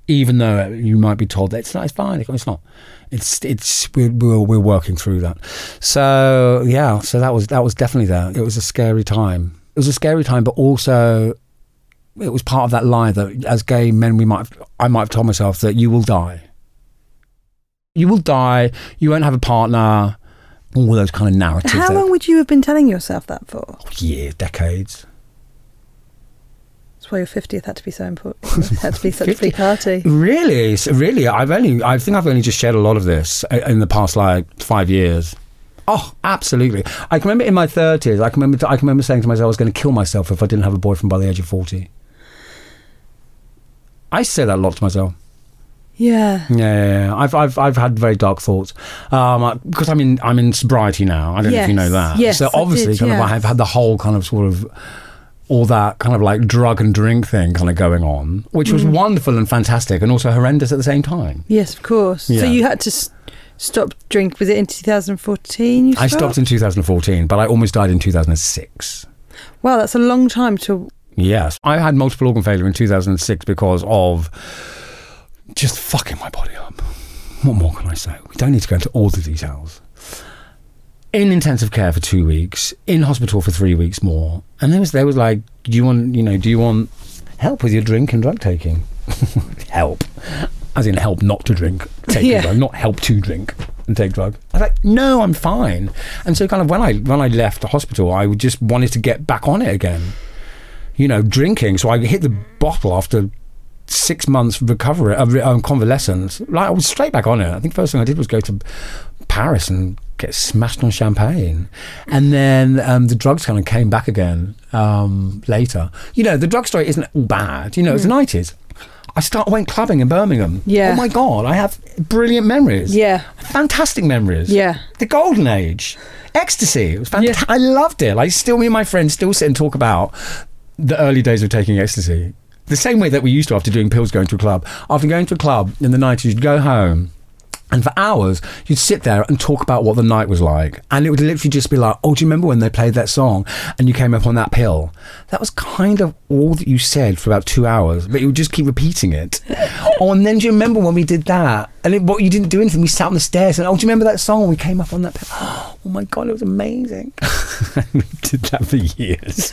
even though you might be told that it's not, it's fine. It's not. It's it's we're we're, we're working through that. So yeah, so that was that was definitely there. It was a scary time. It was a scary time, but also it was part of that lie that as gay men we might have, I might have told myself that you will die. You will die. You won't have a partner. All those kind of narratives. How that, long would you have been telling yourself that for? Years, decades. That's why your fiftieth had to be so important. It had to be such a big party. Really, so really, I've only, I think I've only just shared a lot of this in the past like five years. Oh, absolutely. I can remember in my thirties. I can remember. I can remember saying to myself, I was going to kill myself if I didn't have a boyfriend by the age of forty. I say that a lot to myself. Yeah. Yeah, yeah, yeah. I've, I've, I've had very dark thoughts um, because I'm in, I'm in sobriety now. I don't yes. know if you know that. Yes, so obviously, I did, kind yeah. of, I've had the whole kind of sort of all that kind of like drug and drink thing kind of going on, which was mm. wonderful and fantastic, and also horrendous at the same time. Yes, of course. Yeah. So you had to s- stop drink. Was it in two thousand fourteen? You stopped? I stopped in two thousand fourteen, but I almost died in two thousand six. Wow, that's a long time to. Yes, I had multiple organ failure in two thousand six because of just fucking my body up. What more can I say? We don't need to go into all the details. In intensive care for two weeks, in hospital for three weeks more, and there was there was like, do you want, you know, do you want help with your drink and drug taking? Help, as in help not to drink, take yeah. drug, not help to drink and take drug. I was like, no, I'm fine. And so kind of when I when I left the hospital, I just wanted to get back on it again. You know, drinking. So I hit the bottle after six months recovery, uh, um, convalescence. Like I was straight back on it. I think the first thing I did was go to Paris and get smashed on champagne, and then um, the drugs kind of came back again um, later. You know, the drug story isn't all bad. You know, mm. it's the nineties. I start went clubbing in Birmingham. Yeah. Oh my God, I have brilliant memories. Yeah. Fantastic memories. Yeah. The golden age. Ecstasy. It was fantastic. Yeah. I loved it. Like still, me and my friends still sit and talk about the early days of taking ecstasy. The same way that we used to after doing pills, going to a club. After going to a club in the nineties, you'd go home and for hours you'd sit there and talk about what the night was like, and it would literally just be like, oh, do you remember when they played that song and you came up on that pill? That was kind of all that you said for about two hours, but you would just keep repeating it. Oh, and then do you remember when we did that? And it, what you didn't do anything, we sat on the stairs and, oh, do you remember that song when we came up on that pill? Oh my God, it was amazing. We did that for years.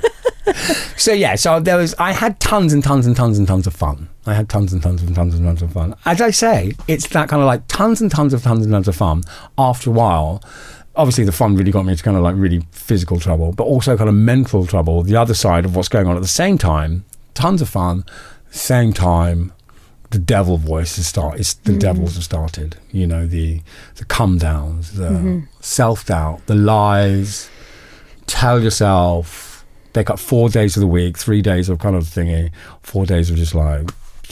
So yeah, so there was, I had tons and tons and tons and tons of fun. I had tons and tons and tons and tons of fun. As I say, it's that kind of like tons and tons of tons and tons of fun. After a while, obviously the fun really got me to kind of like really physical trouble, but also kind of mental trouble, the other side of what's going on at the same time. Tons of fun, same time, the devil voice has started, it's the mm. devils have started, you know, the, the come downs, the mm-hmm. self-doubt, the lies, tell yourself. They cut four days of the week, three days of kind of thingy, four days of just like...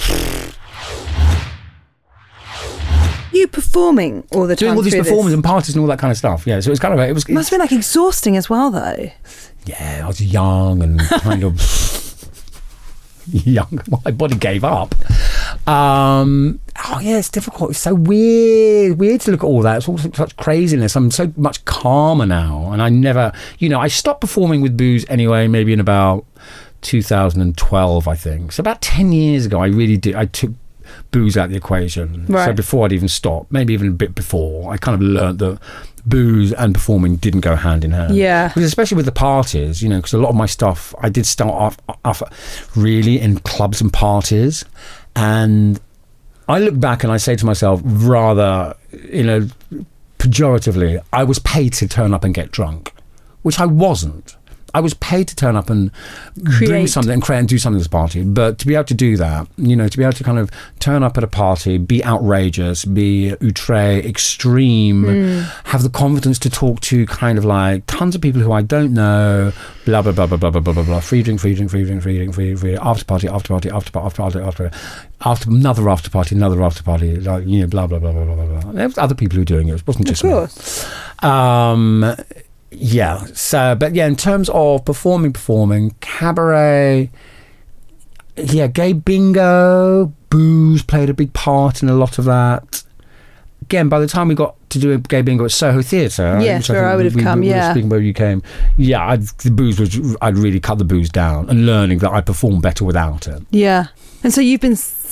You performing all the time? Doing all these performances this? and parties and all that kind of stuff, yeah. So it was kind of... It was. It must have been like exhausting as well, though. Yeah, I was young and kind of... young. My body gave up. Um, oh yeah, it's difficult. It's so weird. Weird to look at all that. It's all such craziness. I'm so much calmer now, and I never, you know, I stopped performing with booze anyway. Maybe in about two thousand twelve, I think. So about ten years ago, I really did. I took booze out of the equation. Right. So before I'd even stopped, maybe even a bit before, I kind of learned that booze and performing didn't go hand in hand. Yeah. Because especially with the parties, you know, because a lot of my stuff, I did start off, off really in clubs and parties. And I look back and I say to myself, rather, you know, pejoratively, I was paid to turn up and get drunk, which I wasn't. I was paid to turn up and create. bring something and create and do something at this party. But to be able to do that, you know, to be able to kind of turn up at a party, be outrageous, be outre, extreme, mm. have the confidence to talk to kind of like tons of people who I don't know, blah, blah, blah, blah, blah, blah, blah, blah, blah, free drink, free drink, free drink, free drink, free drink, free drink, after party, after party, after party, after party, after after another after party, another after party, like, you know, blah, blah, blah, blah, blah, blah. There was other people who were doing it. It wasn't just me. Of course. Me. Um... Yeah, so, but yeah, in terms of performing, performing, cabaret, yeah, gay bingo, booze played a big part in a lot of that. Again, by the time we got to do a gay bingo at Soho Theatre, yes, where I would have we, come, we, we yeah. Speaking where you came, yeah, I'd, the booze was, I'd really cut the booze down and learning that I perform better without it. Yeah, and so you've been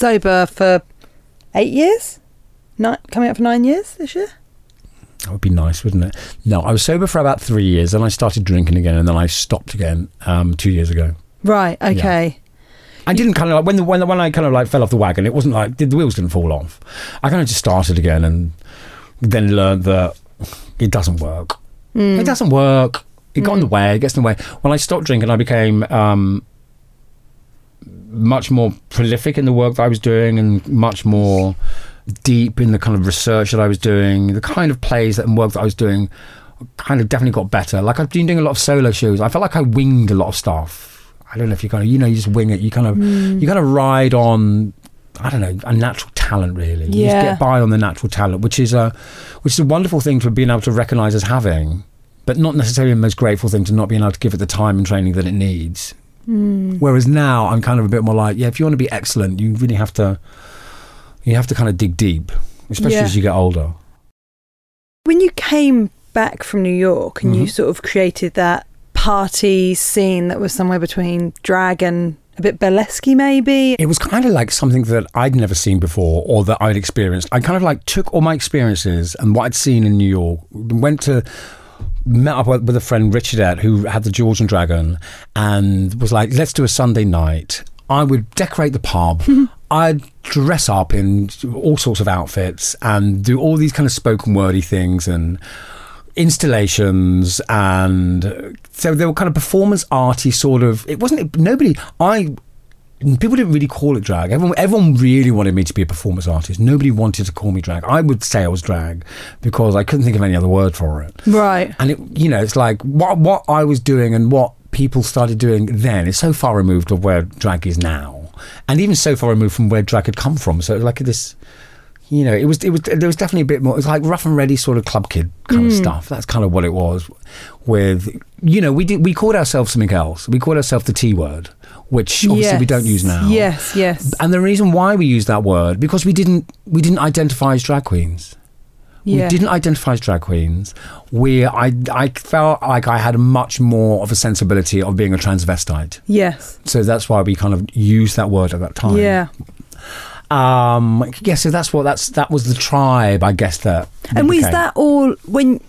sober for eight years? Nine, coming up for nine years this year? That would be nice, wouldn't it? No, I was sober for about three years, then I started drinking again, and then I stopped again um, two years ago. Right, okay. Yeah. I didn't kind of like, when the, when the, when I kind of like fell off the wagon, it wasn't like, the wheels didn't fall off. I kind of just started again and then learned that it doesn't work. Mm. It doesn't work. It got mm. in the way, it gets in the way. When I stopped drinking, I became um, much more prolific in the work that I was doing and much more deep in the kind of research that I was doing. The kind of plays and work that I was doing kind of definitely got better. Like I've been doing a lot of solo shows. I felt like I winged a lot of stuff. I don't know if you kind of, you know, you just wing it. You kind of, mm. you kind of ride on, I don't know, a natural talent really. You yeah. just get by on the natural talent, which is a, which is a wonderful thing to being able to recognise as having, but not necessarily the most grateful thing to not being able to give it the time and training that it needs. Mm. Whereas now I'm kind of a bit more like, yeah, if you want to be excellent, you really have to, you have to kind of dig deep, especially yeah. as you get older. When you came back from New York and mm-hmm. you sort of created that party scene that was somewhere between drag and a bit burlesque maybe, it was kind of like something that I'd never seen before or that I'd experienced. I kind of like took all my experiences and what I'd seen in New York, went to met up with a friend, Richardette, who had the Georgian Dragon, and was like, let's do a Sunday night. I would decorate the pub. I'd dress up in all sorts of outfits and do all these kind of spoken wordy things and installations, and so they were kind of performance arty sort of. It wasn't nobody. I people didn't really call it drag. Everyone, everyone really wanted me to be a performance artist. Nobody wanted to call me drag. I would say I was drag because I couldn't think of any other word for it. Right. And it, you know, it's like what what I was doing and what people started doing then is so far removed of where drag is now, and even so far removed from where drag had come from. So like this, you know, it was it was there was definitely a bit more. It was like rough and ready sort of club kid kind mm. of stuff. That's kind of what it was. With, you know, we did we called ourselves something else. We called ourselves the T word, which obviously yes. we don't use now. Yes, yes. And the reason why we used that word, because we didn't we didn't identify as drag queens. Yeah. We didn't identify as drag queens. We, I, I felt like I had much more of a sensibility of being a transvestite. Yes. So that's why we kind of used that word at that time. Yeah. Um. Yeah. So that's what that's that was the tribe, I guess. That. And was that all when?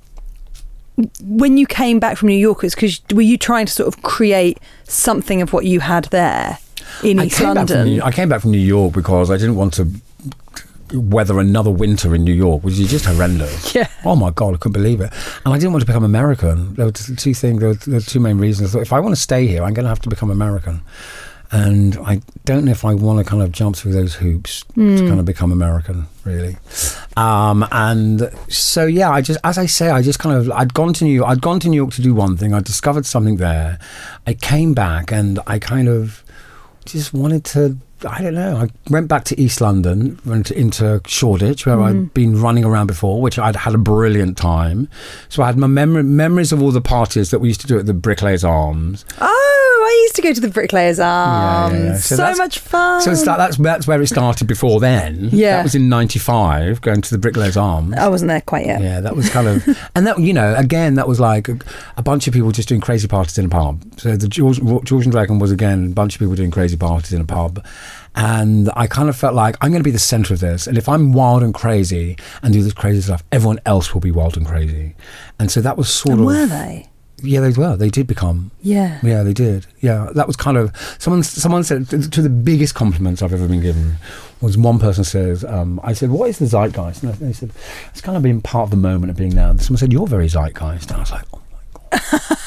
When you came back from New York, because were you trying to sort of create something of what you had there in I East came London? New, I came back from New York because I didn't want to weather another winter in New York, which is just horrendous. Yeah. Oh my God, I couldn't believe it. And I didn't want to become American. There were two things. There were, there were two main reasons. I thought, if I want to stay here, I'm going to have to become American. And I don't know if I want to kind of jump through those hoops mm. to kind of become American, really. Um, and so, yeah, I just, as I say, I just kind of, I'd gone to New York, I'd gone to New York to do one thing. I discovered something there. I came back and I kind of just wanted to, I don't know, I went back to East London, went into Shoreditch, where mm. I'd been running around before, which I'd had a brilliant time. So I had my mem- memories of all the parties that we used to do at the Bricklayers Arms. Oh! I used to go to the Bricklayers Arms. Yeah, yeah, yeah. So, so much fun. So it's that, that's that's where it started before then. Yeah. That was in ninety-five, going to the Bricklayers Arms. I wasn't there quite yet. Yeah, that was kind of... and that, you know, again, that was like a, a bunch of people just doing crazy parties in a pub. So the Georgian Dragon was, again, a bunch of people doing crazy parties in a pub. And I kind of felt like I'm going to be the centre of this. And if I'm wild and crazy and do this crazy stuff, everyone else will be wild and crazy. And so that was sort and of... were they? Yeah, they were. They did become. Yeah. Yeah, they did. Yeah, that was kind of... Someone Someone said, to, to the biggest compliments I've ever been given, was one person says, um, I said, what is the zeitgeist? And they said, it's kind of being part of the moment of being now. And someone said, you're very zeitgeist. And I was like, oh my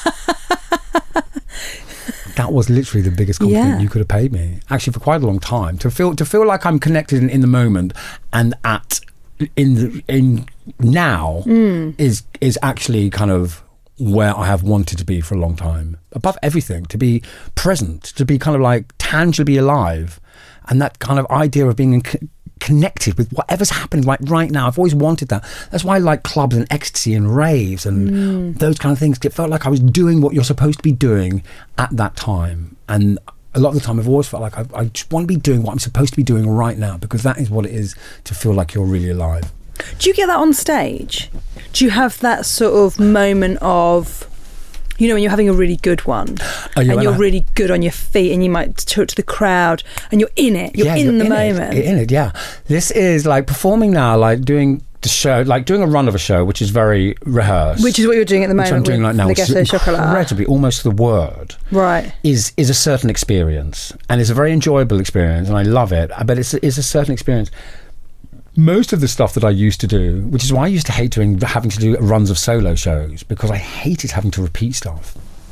God. That was literally the biggest compliment yeah. you could have paid me. Actually, for quite a long time. To feel to feel like I'm connected in, in the moment and at... in the, in now mm. is is actually kind of where I have wanted to be for a long time. Above everything, to be present, to be kind of like tangibly alive. And that kind of idea of being in co- connected with whatever's happening right, right now. I've always wanted that. That's why I like clubs and ecstasy and raves and mm. those kind of things. It felt like I was doing what you're supposed to be doing at that time. And a lot of the time I've always felt like I, I just want to be doing what I'm supposed to be doing right now, because that is what it is to feel like you're really alive. Do you get that on stage? Do you have that sort of moment of, You know, when you're having a really good one, Oh, yeah, and when you're I- really good on your feet, and you might talk to the crowd, and you're in it. You're yeah, in you're the in moment. It, in it, yeah. This is like performing now, like doing the show, like doing a run of a show, which is very rehearsed. Which is what you're doing at the which moment. I'm doing with like now, the which is Gâteau Chocolat. incredibly, almost the word. Right. Is is a certain experience, and it's a very enjoyable experience, and I love it. But it's it's a certain experience. Most of the stuff that I used to do, which is why I used to hate doing having to do runs of solo shows, because I hated having to repeat stuff.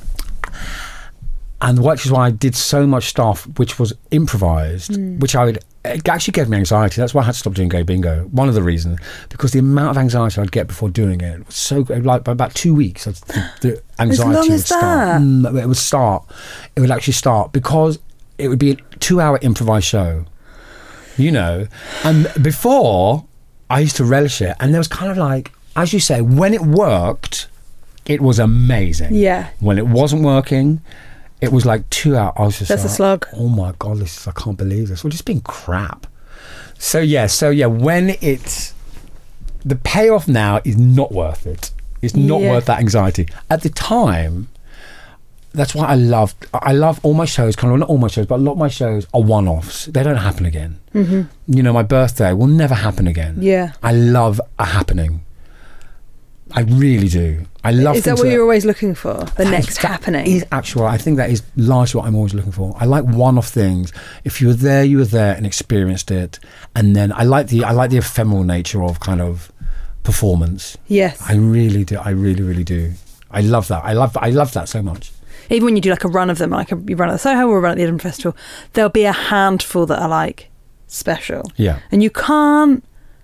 And which is why I did so much stuff which was improvised, Mm. which I would, it actually gave me anxiety. That's why I had to stop doing Gay Bingo. One of the reasons, because the amount of anxiety I'd get before doing it was so great. Like by about two weeks, I'd, the, the anxiety long would as start. that? Mm, it would start. It would actually start because it would be a two-hour improvised show. You know, and before I used to relish it, and there was kind of like, as you say, when it worked, it was amazing. Yeah. When it wasn't working, it was like two hours. I was just That's a like, slog. oh my god, this is, I can't believe this. We're just being crap. So yeah, so yeah, when it's the payoff now is not worth it. It's not Yeah. worth that anxiety. At the time, that's why I love I love all my shows, kind of not all my shows, but a lot of my shows are one-offs. They don't happen again. Mm-hmm. You know, my birthday will never happen again. Yeah. I love a happening. I really do. I love Is that things what you're always looking for? The that next is- that happening? is actual. I think that is largely what I'm always looking for. I like one-off things. If you were there, you were there and experienced it. And then I like the I like the ephemeral nature of kind of performance. Yes. I really do. I really, really do. I love that. I love I love that so much. Even when you do like a run of them, like a, you run at the Soho or run at the Edinburgh Festival, there'll be a handful that are like special. Yeah. And you can't,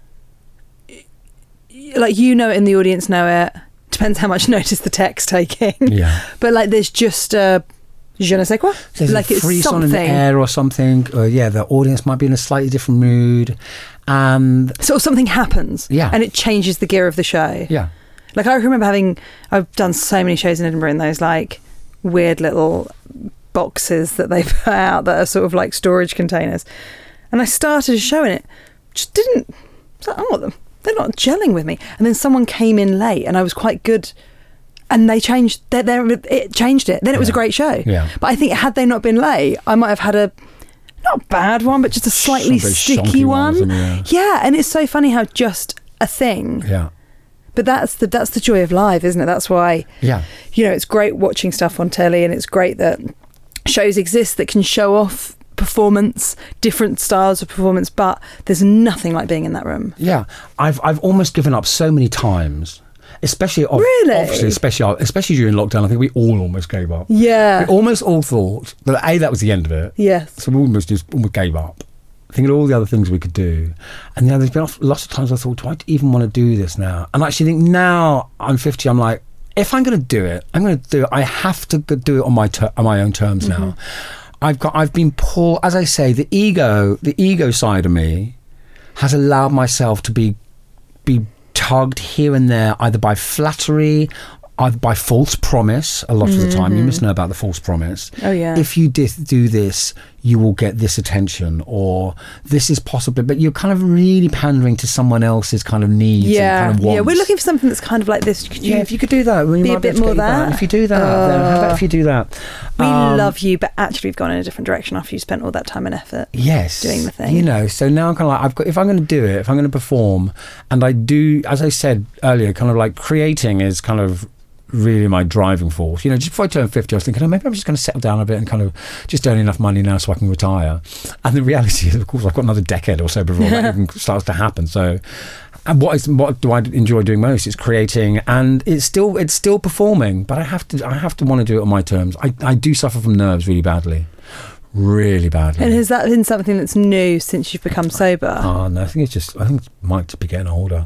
like, you know it and the audience know it. Depends how much notice the tech's taking. Yeah. But like there's just a je ne sais quoi. There's like a it's freeze on something. in the air or something. Or yeah, the audience might be in a slightly different mood. And Sort of something happens. Yeah. And it changes the gear of the show. yeah. Like I remember having, I've done so many shows in Edinburgh in those like weird little boxes that they put out that are sort of like storage containers. And I started a show and it just didn't, I was like, oh, them, they're not gelling with me. And then someone came in late and I was quite good and they changed, they're, they're, it changed it. Then it was a Yeah. great show. Yeah. But I think had they not been late, I might have had a, not a bad one, but just a slightly Some very sticky shonky one. ones, yeah. Yeah. And it's so funny how just a thing. Yeah. But that's the that's the joy of live, isn't it? That's why, Yeah. you know, it's great watching stuff on telly, and it's great that shows exist that can show off performance, different styles of performance. But there's nothing like being in that room. Yeah. I've I've almost given up so many times. Especially of, Really? obviously, especially especially during lockdown. I think we all almost gave up. Yeah. We almost all thought that A, that was the end of it. Yes. So we almost just almost gave up. Thinking of all the other things we could do. And you know, there's been lots of times I thought, do I even want to do this now? And I actually think now I'm fifty, I'm like, if I'm going to do it, I'm going to do it. I have to go- do it on my ter- on my own terms Mm-hmm. now. I've got, I've been pulled, as I say, the ego, the ego side of me has allowed myself to be, be tugged here and there, either by flattery, either by false promise. A lot of the time, you must know about the false promise. Oh, yeah. If you dis- do this, you will get this attention, or this is possible. But you're kind of really pandering to someone else's kind of needs. Yeah. and kind of wants. Yeah. We're looking for something that's kind of like this. Could you, Yeah, if you could do that, we be a might be bit able to more get you that? If you do that, then how about if you do that? we Um, love you, but actually we've gone in a different direction after you spent all that time and effort. Yes, doing the thing. You know, so now I'm kind of like, I've got. If I'm going to do it, if I'm going to perform, and I do, as I said earlier, kind of like creating is kind of really my driving force. You know, just before I turned fifty, I was thinking, oh, maybe I'm just going to settle down a bit and kind of just earn enough money now so I can retire. And the reality is, of course, I've got another decade or so before that even starts to happen. So, and what is what do I enjoy doing most? It's creating, and it's still it's still performing. But I have to I have to want to do it on my terms. I I do suffer from nerves really badly, really badly. And has that been something that's new since you've become sober? Oh, no, I think it's just, I think it might just be getting older.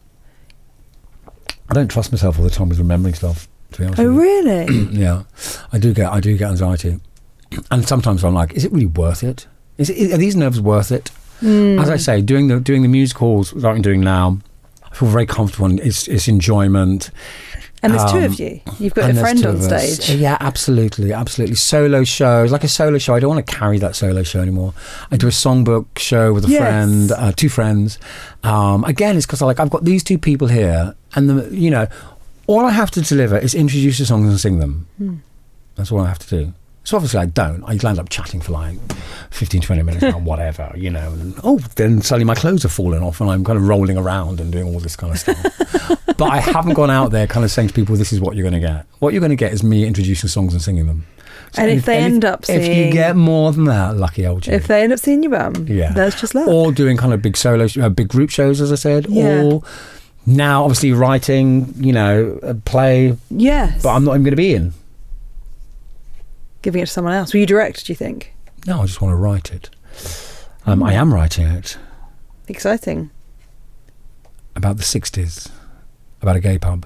I don't trust myself all the time with remembering stuff, to be honest Oh, with you. really? Yeah, I do get, I do get anxiety. And sometimes I'm like, is it really worth it? Is it, are these nerves worth it? Mm. As I say, doing the, doing the musicals that I'm doing now, I feel very comfortable and it's, it's enjoyment. And there's two Um, of you. You've got And a there's friend two on of us. stage. Yeah, absolutely, absolutely. Solo shows, like a solo show. I don't want to carry that solo show anymore. I do a songbook show with a Yes. friend, uh, two friends. Um, again, it's because I like I've got these two people here, and the you know, all I have to deliver is introduce the songs and sing them. Hmm. That's all I have to do. So obviously I don't. I land up chatting for like fifteen, twenty minutes or whatever, you know. And oh, then suddenly my clothes are falling off and I'm kind of rolling around and doing all this kind of stuff. But I haven't gone out there kind of saying to people, this is what you're going to get. What you're going to get is me introducing songs and singing them. So and if, if they and end if, up seeing... If you get more than that, lucky old you. If they end up seeing your bum, yeah. that's just love. Or doing kind of big solo, uh, big group shows, as I said. Yeah. Or now obviously writing, you know, a play. Yes. But I'm not even going to be in. Giving it to someone else. Will you direct, do you think? No, I just want to write it. Um, I am writing it. Exciting. About the sixties. About a gay pub.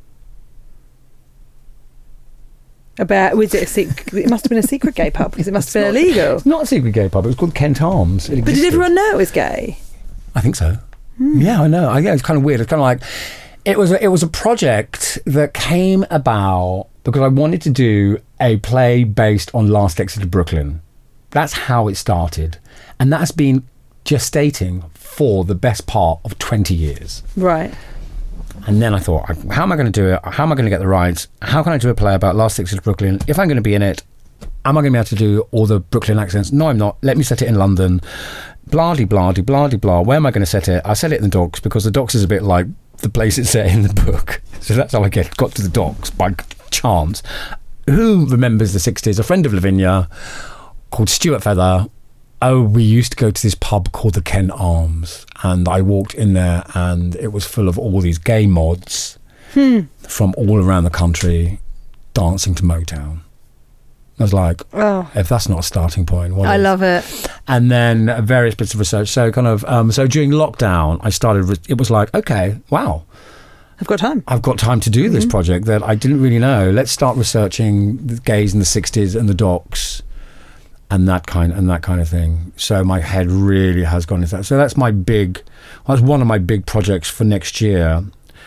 About, was it a secret? It must have been a secret gay pub because it must have been not, illegal. It's not a secret gay pub. It was called Kent Arms. It But did everyone know it was gay? I think so. Mm. Yeah, I know. I, yeah, it's kind of weird. It's kind of like it was. A, it was a project that came about because I wanted to do a play based on Last Exit to Brooklyn. That's how it started, and that's been gestating for the best part of twenty years. Right. And then I thought, how am I going to do it? How am I going to get the rights? How can I do a play about Last Exit to Brooklyn? If I'm going to be in it, am I going to be able to do all the Brooklyn accents? No, I'm not. Let me set it in London. Blah, de, blah, de, blah, de, blah. Where am I going to set it? I set it in the Docks because the Docks is a bit like the place it's set in the book. So that's how I get got to the Docks by chance. Who remembers the sixties? A friend of Lavinia called Stuart Feather. Oh, we used to go to this pub called the Kent Arms, and I walked in there and it was full of all these gay mods hmm. from all around the country dancing to Motown. I was like, oh, if that's not a starting point, what I is? love it. And then various bits of research. So kind of, um, so during lockdown, I started, re- it was like, okay, wow. I've got time. I've got time to do mm-hmm. this project that I didn't really know. Let's start researching the gays in the sixties and the Docks. And that kind and that kind of thing. So my head really has gone into that. So that's my big, well, that's one of my big projects for next year.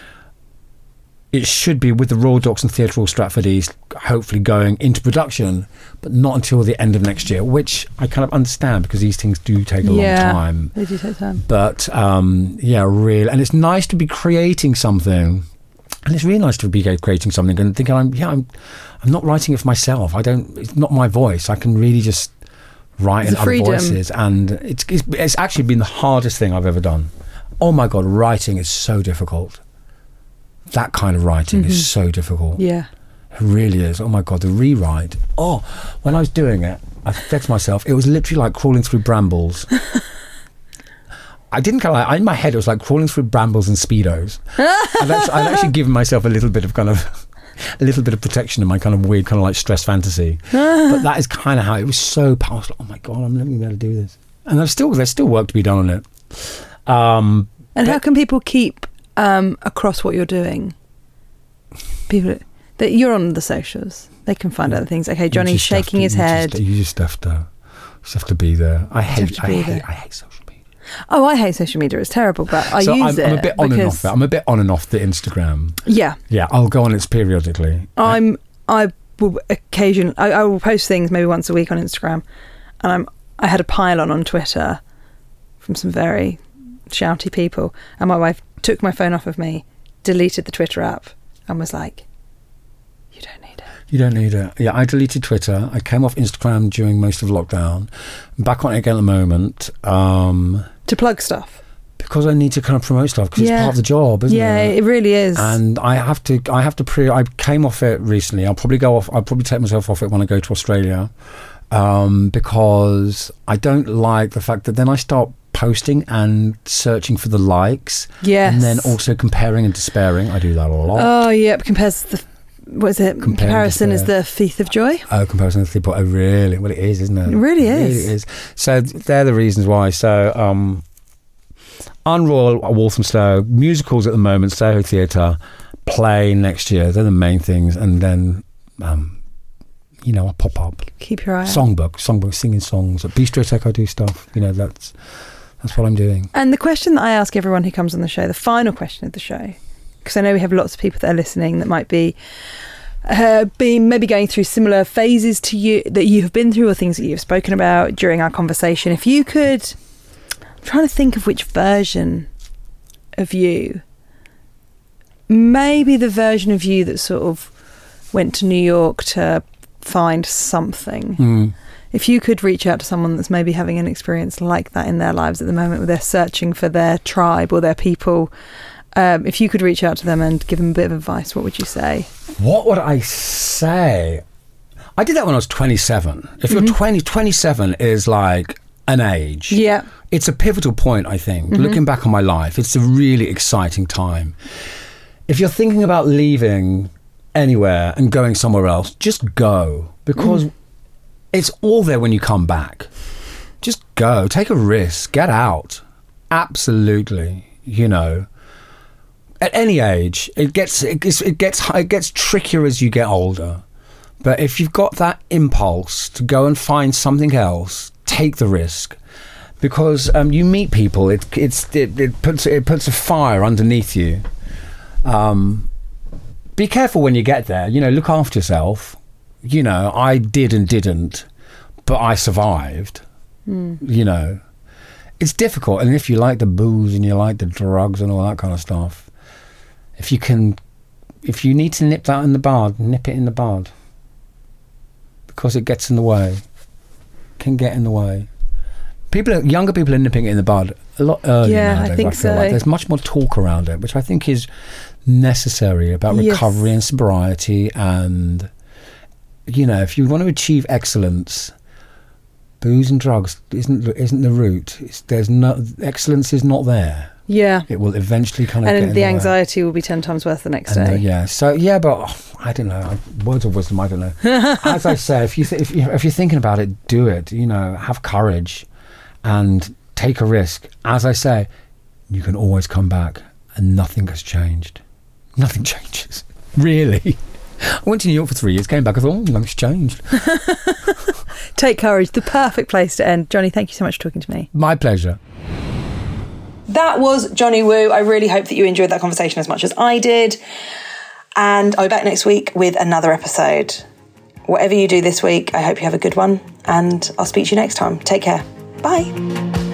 It should be with the Royal Docks and Theatre Royal Stratford East, hopefully going into production, but not until the end of next year, which I kind of understand because these things do take a yeah, long time. They do take time. But um, yeah, really, and it's nice to be creating something. And it's really nice to be creating something and thinking, I'm, yeah, I'm, I'm not writing it for myself. I don't. It's not my voice. I can really just write in other voices, and it's, it's it's actually been the hardest thing I've ever done. Oh my God, writing is so difficult. That kind of writing mm-hmm. is so difficult. Yeah, it really is. Oh my God, the rewrite. Oh, when I was doing it, I said to myself, it was literally like crawling through brambles. I didn't kind of like, in my head it was like crawling through brambles and Speedos. I'd, actually, I'd actually given myself a little bit of kind of a little bit of protection in my kind of weird kind of like stress fantasy. But that is kind of how it was. So powerful. Oh my God, I'm never going to be able to do this. And there's still there's still work to be done on it. Um, and how can people keep um, across what you're doing? People that you're on the socials, they can find yeah. other things. Okay, Johnny's shaking to, his you head. Just, you just have to, just have to be there. I hate, I hate, there. I hate social. Oh, I hate social media. It's terrible, but I so use I'm, it. I'm a bit on and off it. I'm a bit on and off the Instagram. Yeah, yeah. I'll go on it periodically. I'm. I will occasionally. I, I will post things maybe once a week on Instagram, and I'm. I had a pile-on on Twitter from some very shouty people, and my wife took my phone off of me, deleted the Twitter app, and was like, "You don't need it." You don't need it. Yeah, I deleted Twitter. I came off Instagram during most of lockdown. I'm back on it again at the moment. Um, to plug stuff? Because I need to kind of promote stuff because yeah. it's part of the job, isn't yeah, it? Yeah, it really is. And I have to, I have to pre, I came off it recently. I'll probably go off, I'll probably take myself off it when I go to Australia um, because I don't like the fact that then I start posting and searching for the likes. Yes. And then also comparing and despairing. I do that a lot. Oh, yeah, it compares the... What is it? Comparison is the thief of joy. Oh, comparison is the thief of joy. Oh, really? Well, it is, isn't it? It really is. It really is. So they're the reasons why. So, um, Unroyal, Walthamstow, musicals at the moment, Soho Theatre, play next year. They're the main things. And then, um, you know, I'll pop up. Keep your eye out. Songbook, songbook, singing songs. At Bistro Tech, I do stuff. You know, that's that's what I'm doing. And the question that I ask everyone who comes on the show, the final question of the show, because I know we have lots of people that are listening that might be uh, being maybe going through similar phases to you that you have been through or things that you've spoken about during our conversation. If you could, I'm trying to think of which version of you maybe the version of you that sort of went to New York to find something. Mm. If you could reach out to someone that's maybe having an experience like that in their lives at the moment, where they're searching for their tribe or their people, um, if you could reach out to them and give them a bit of advice, what would you say? What would I say? I did that when I was twenty-seven. If Mm-hmm. you're twenty, twenty-seven is like an age. Yeah. It's a pivotal point, I think. Mm-hmm. Looking back on my life, it's a really exciting time. If you're thinking about leaving anywhere and going somewhere else, just go, because mm. it's all there when you come back. Just go, take a risk, get out. Absolutely, you know. At any age, it gets it gets it gets it gets trickier as you get older. But if you've got that impulse to go and find something else, take the risk, because um, you meet people. It it's it, it puts it puts a fire underneath you. Um, be careful when you get there. You know, look after yourself. You know, I did and didn't, but I survived. Mm. You know, it's difficult, and if you like the booze and you like the drugs and all that kind of stuff, if you can, if you need to nip that in the bud, nip it in the bud. Because it gets in the way, can get in the way. People, are, younger people are nipping it in the bud a lot earlier yeah, nowadays. I think I feel so. like there's much more talk around it, which I think is necessary about Yes. recovery and sobriety. And you know, if you want to achieve excellence, booze and drugs isn't isn't the route. It's, there's no excellence is not there. Yeah. It will eventually kind of and get in the the way. anxiety will be ten times worse the next And, day. uh, yeah. So yeah, but oh, I don't know. Words of wisdom. I don't know. As I say, if you th- if you if you're thinking about it, do it. You know, have courage and take a risk. As I say, you can always come back, and nothing has changed. Nothing changes, really. I went to New York for three years, came back, I thought, oh, nothing's changed. Take courage. The perfect place to end. Johnny, thank you so much for talking to me. My pleasure. That was Johnny Woo. I really hope that you enjoyed that conversation as much as I did. And I'll be back next week with another episode. Whatever you do this week, I hope you have a good one. And I'll speak to you next time. Take care. Bye.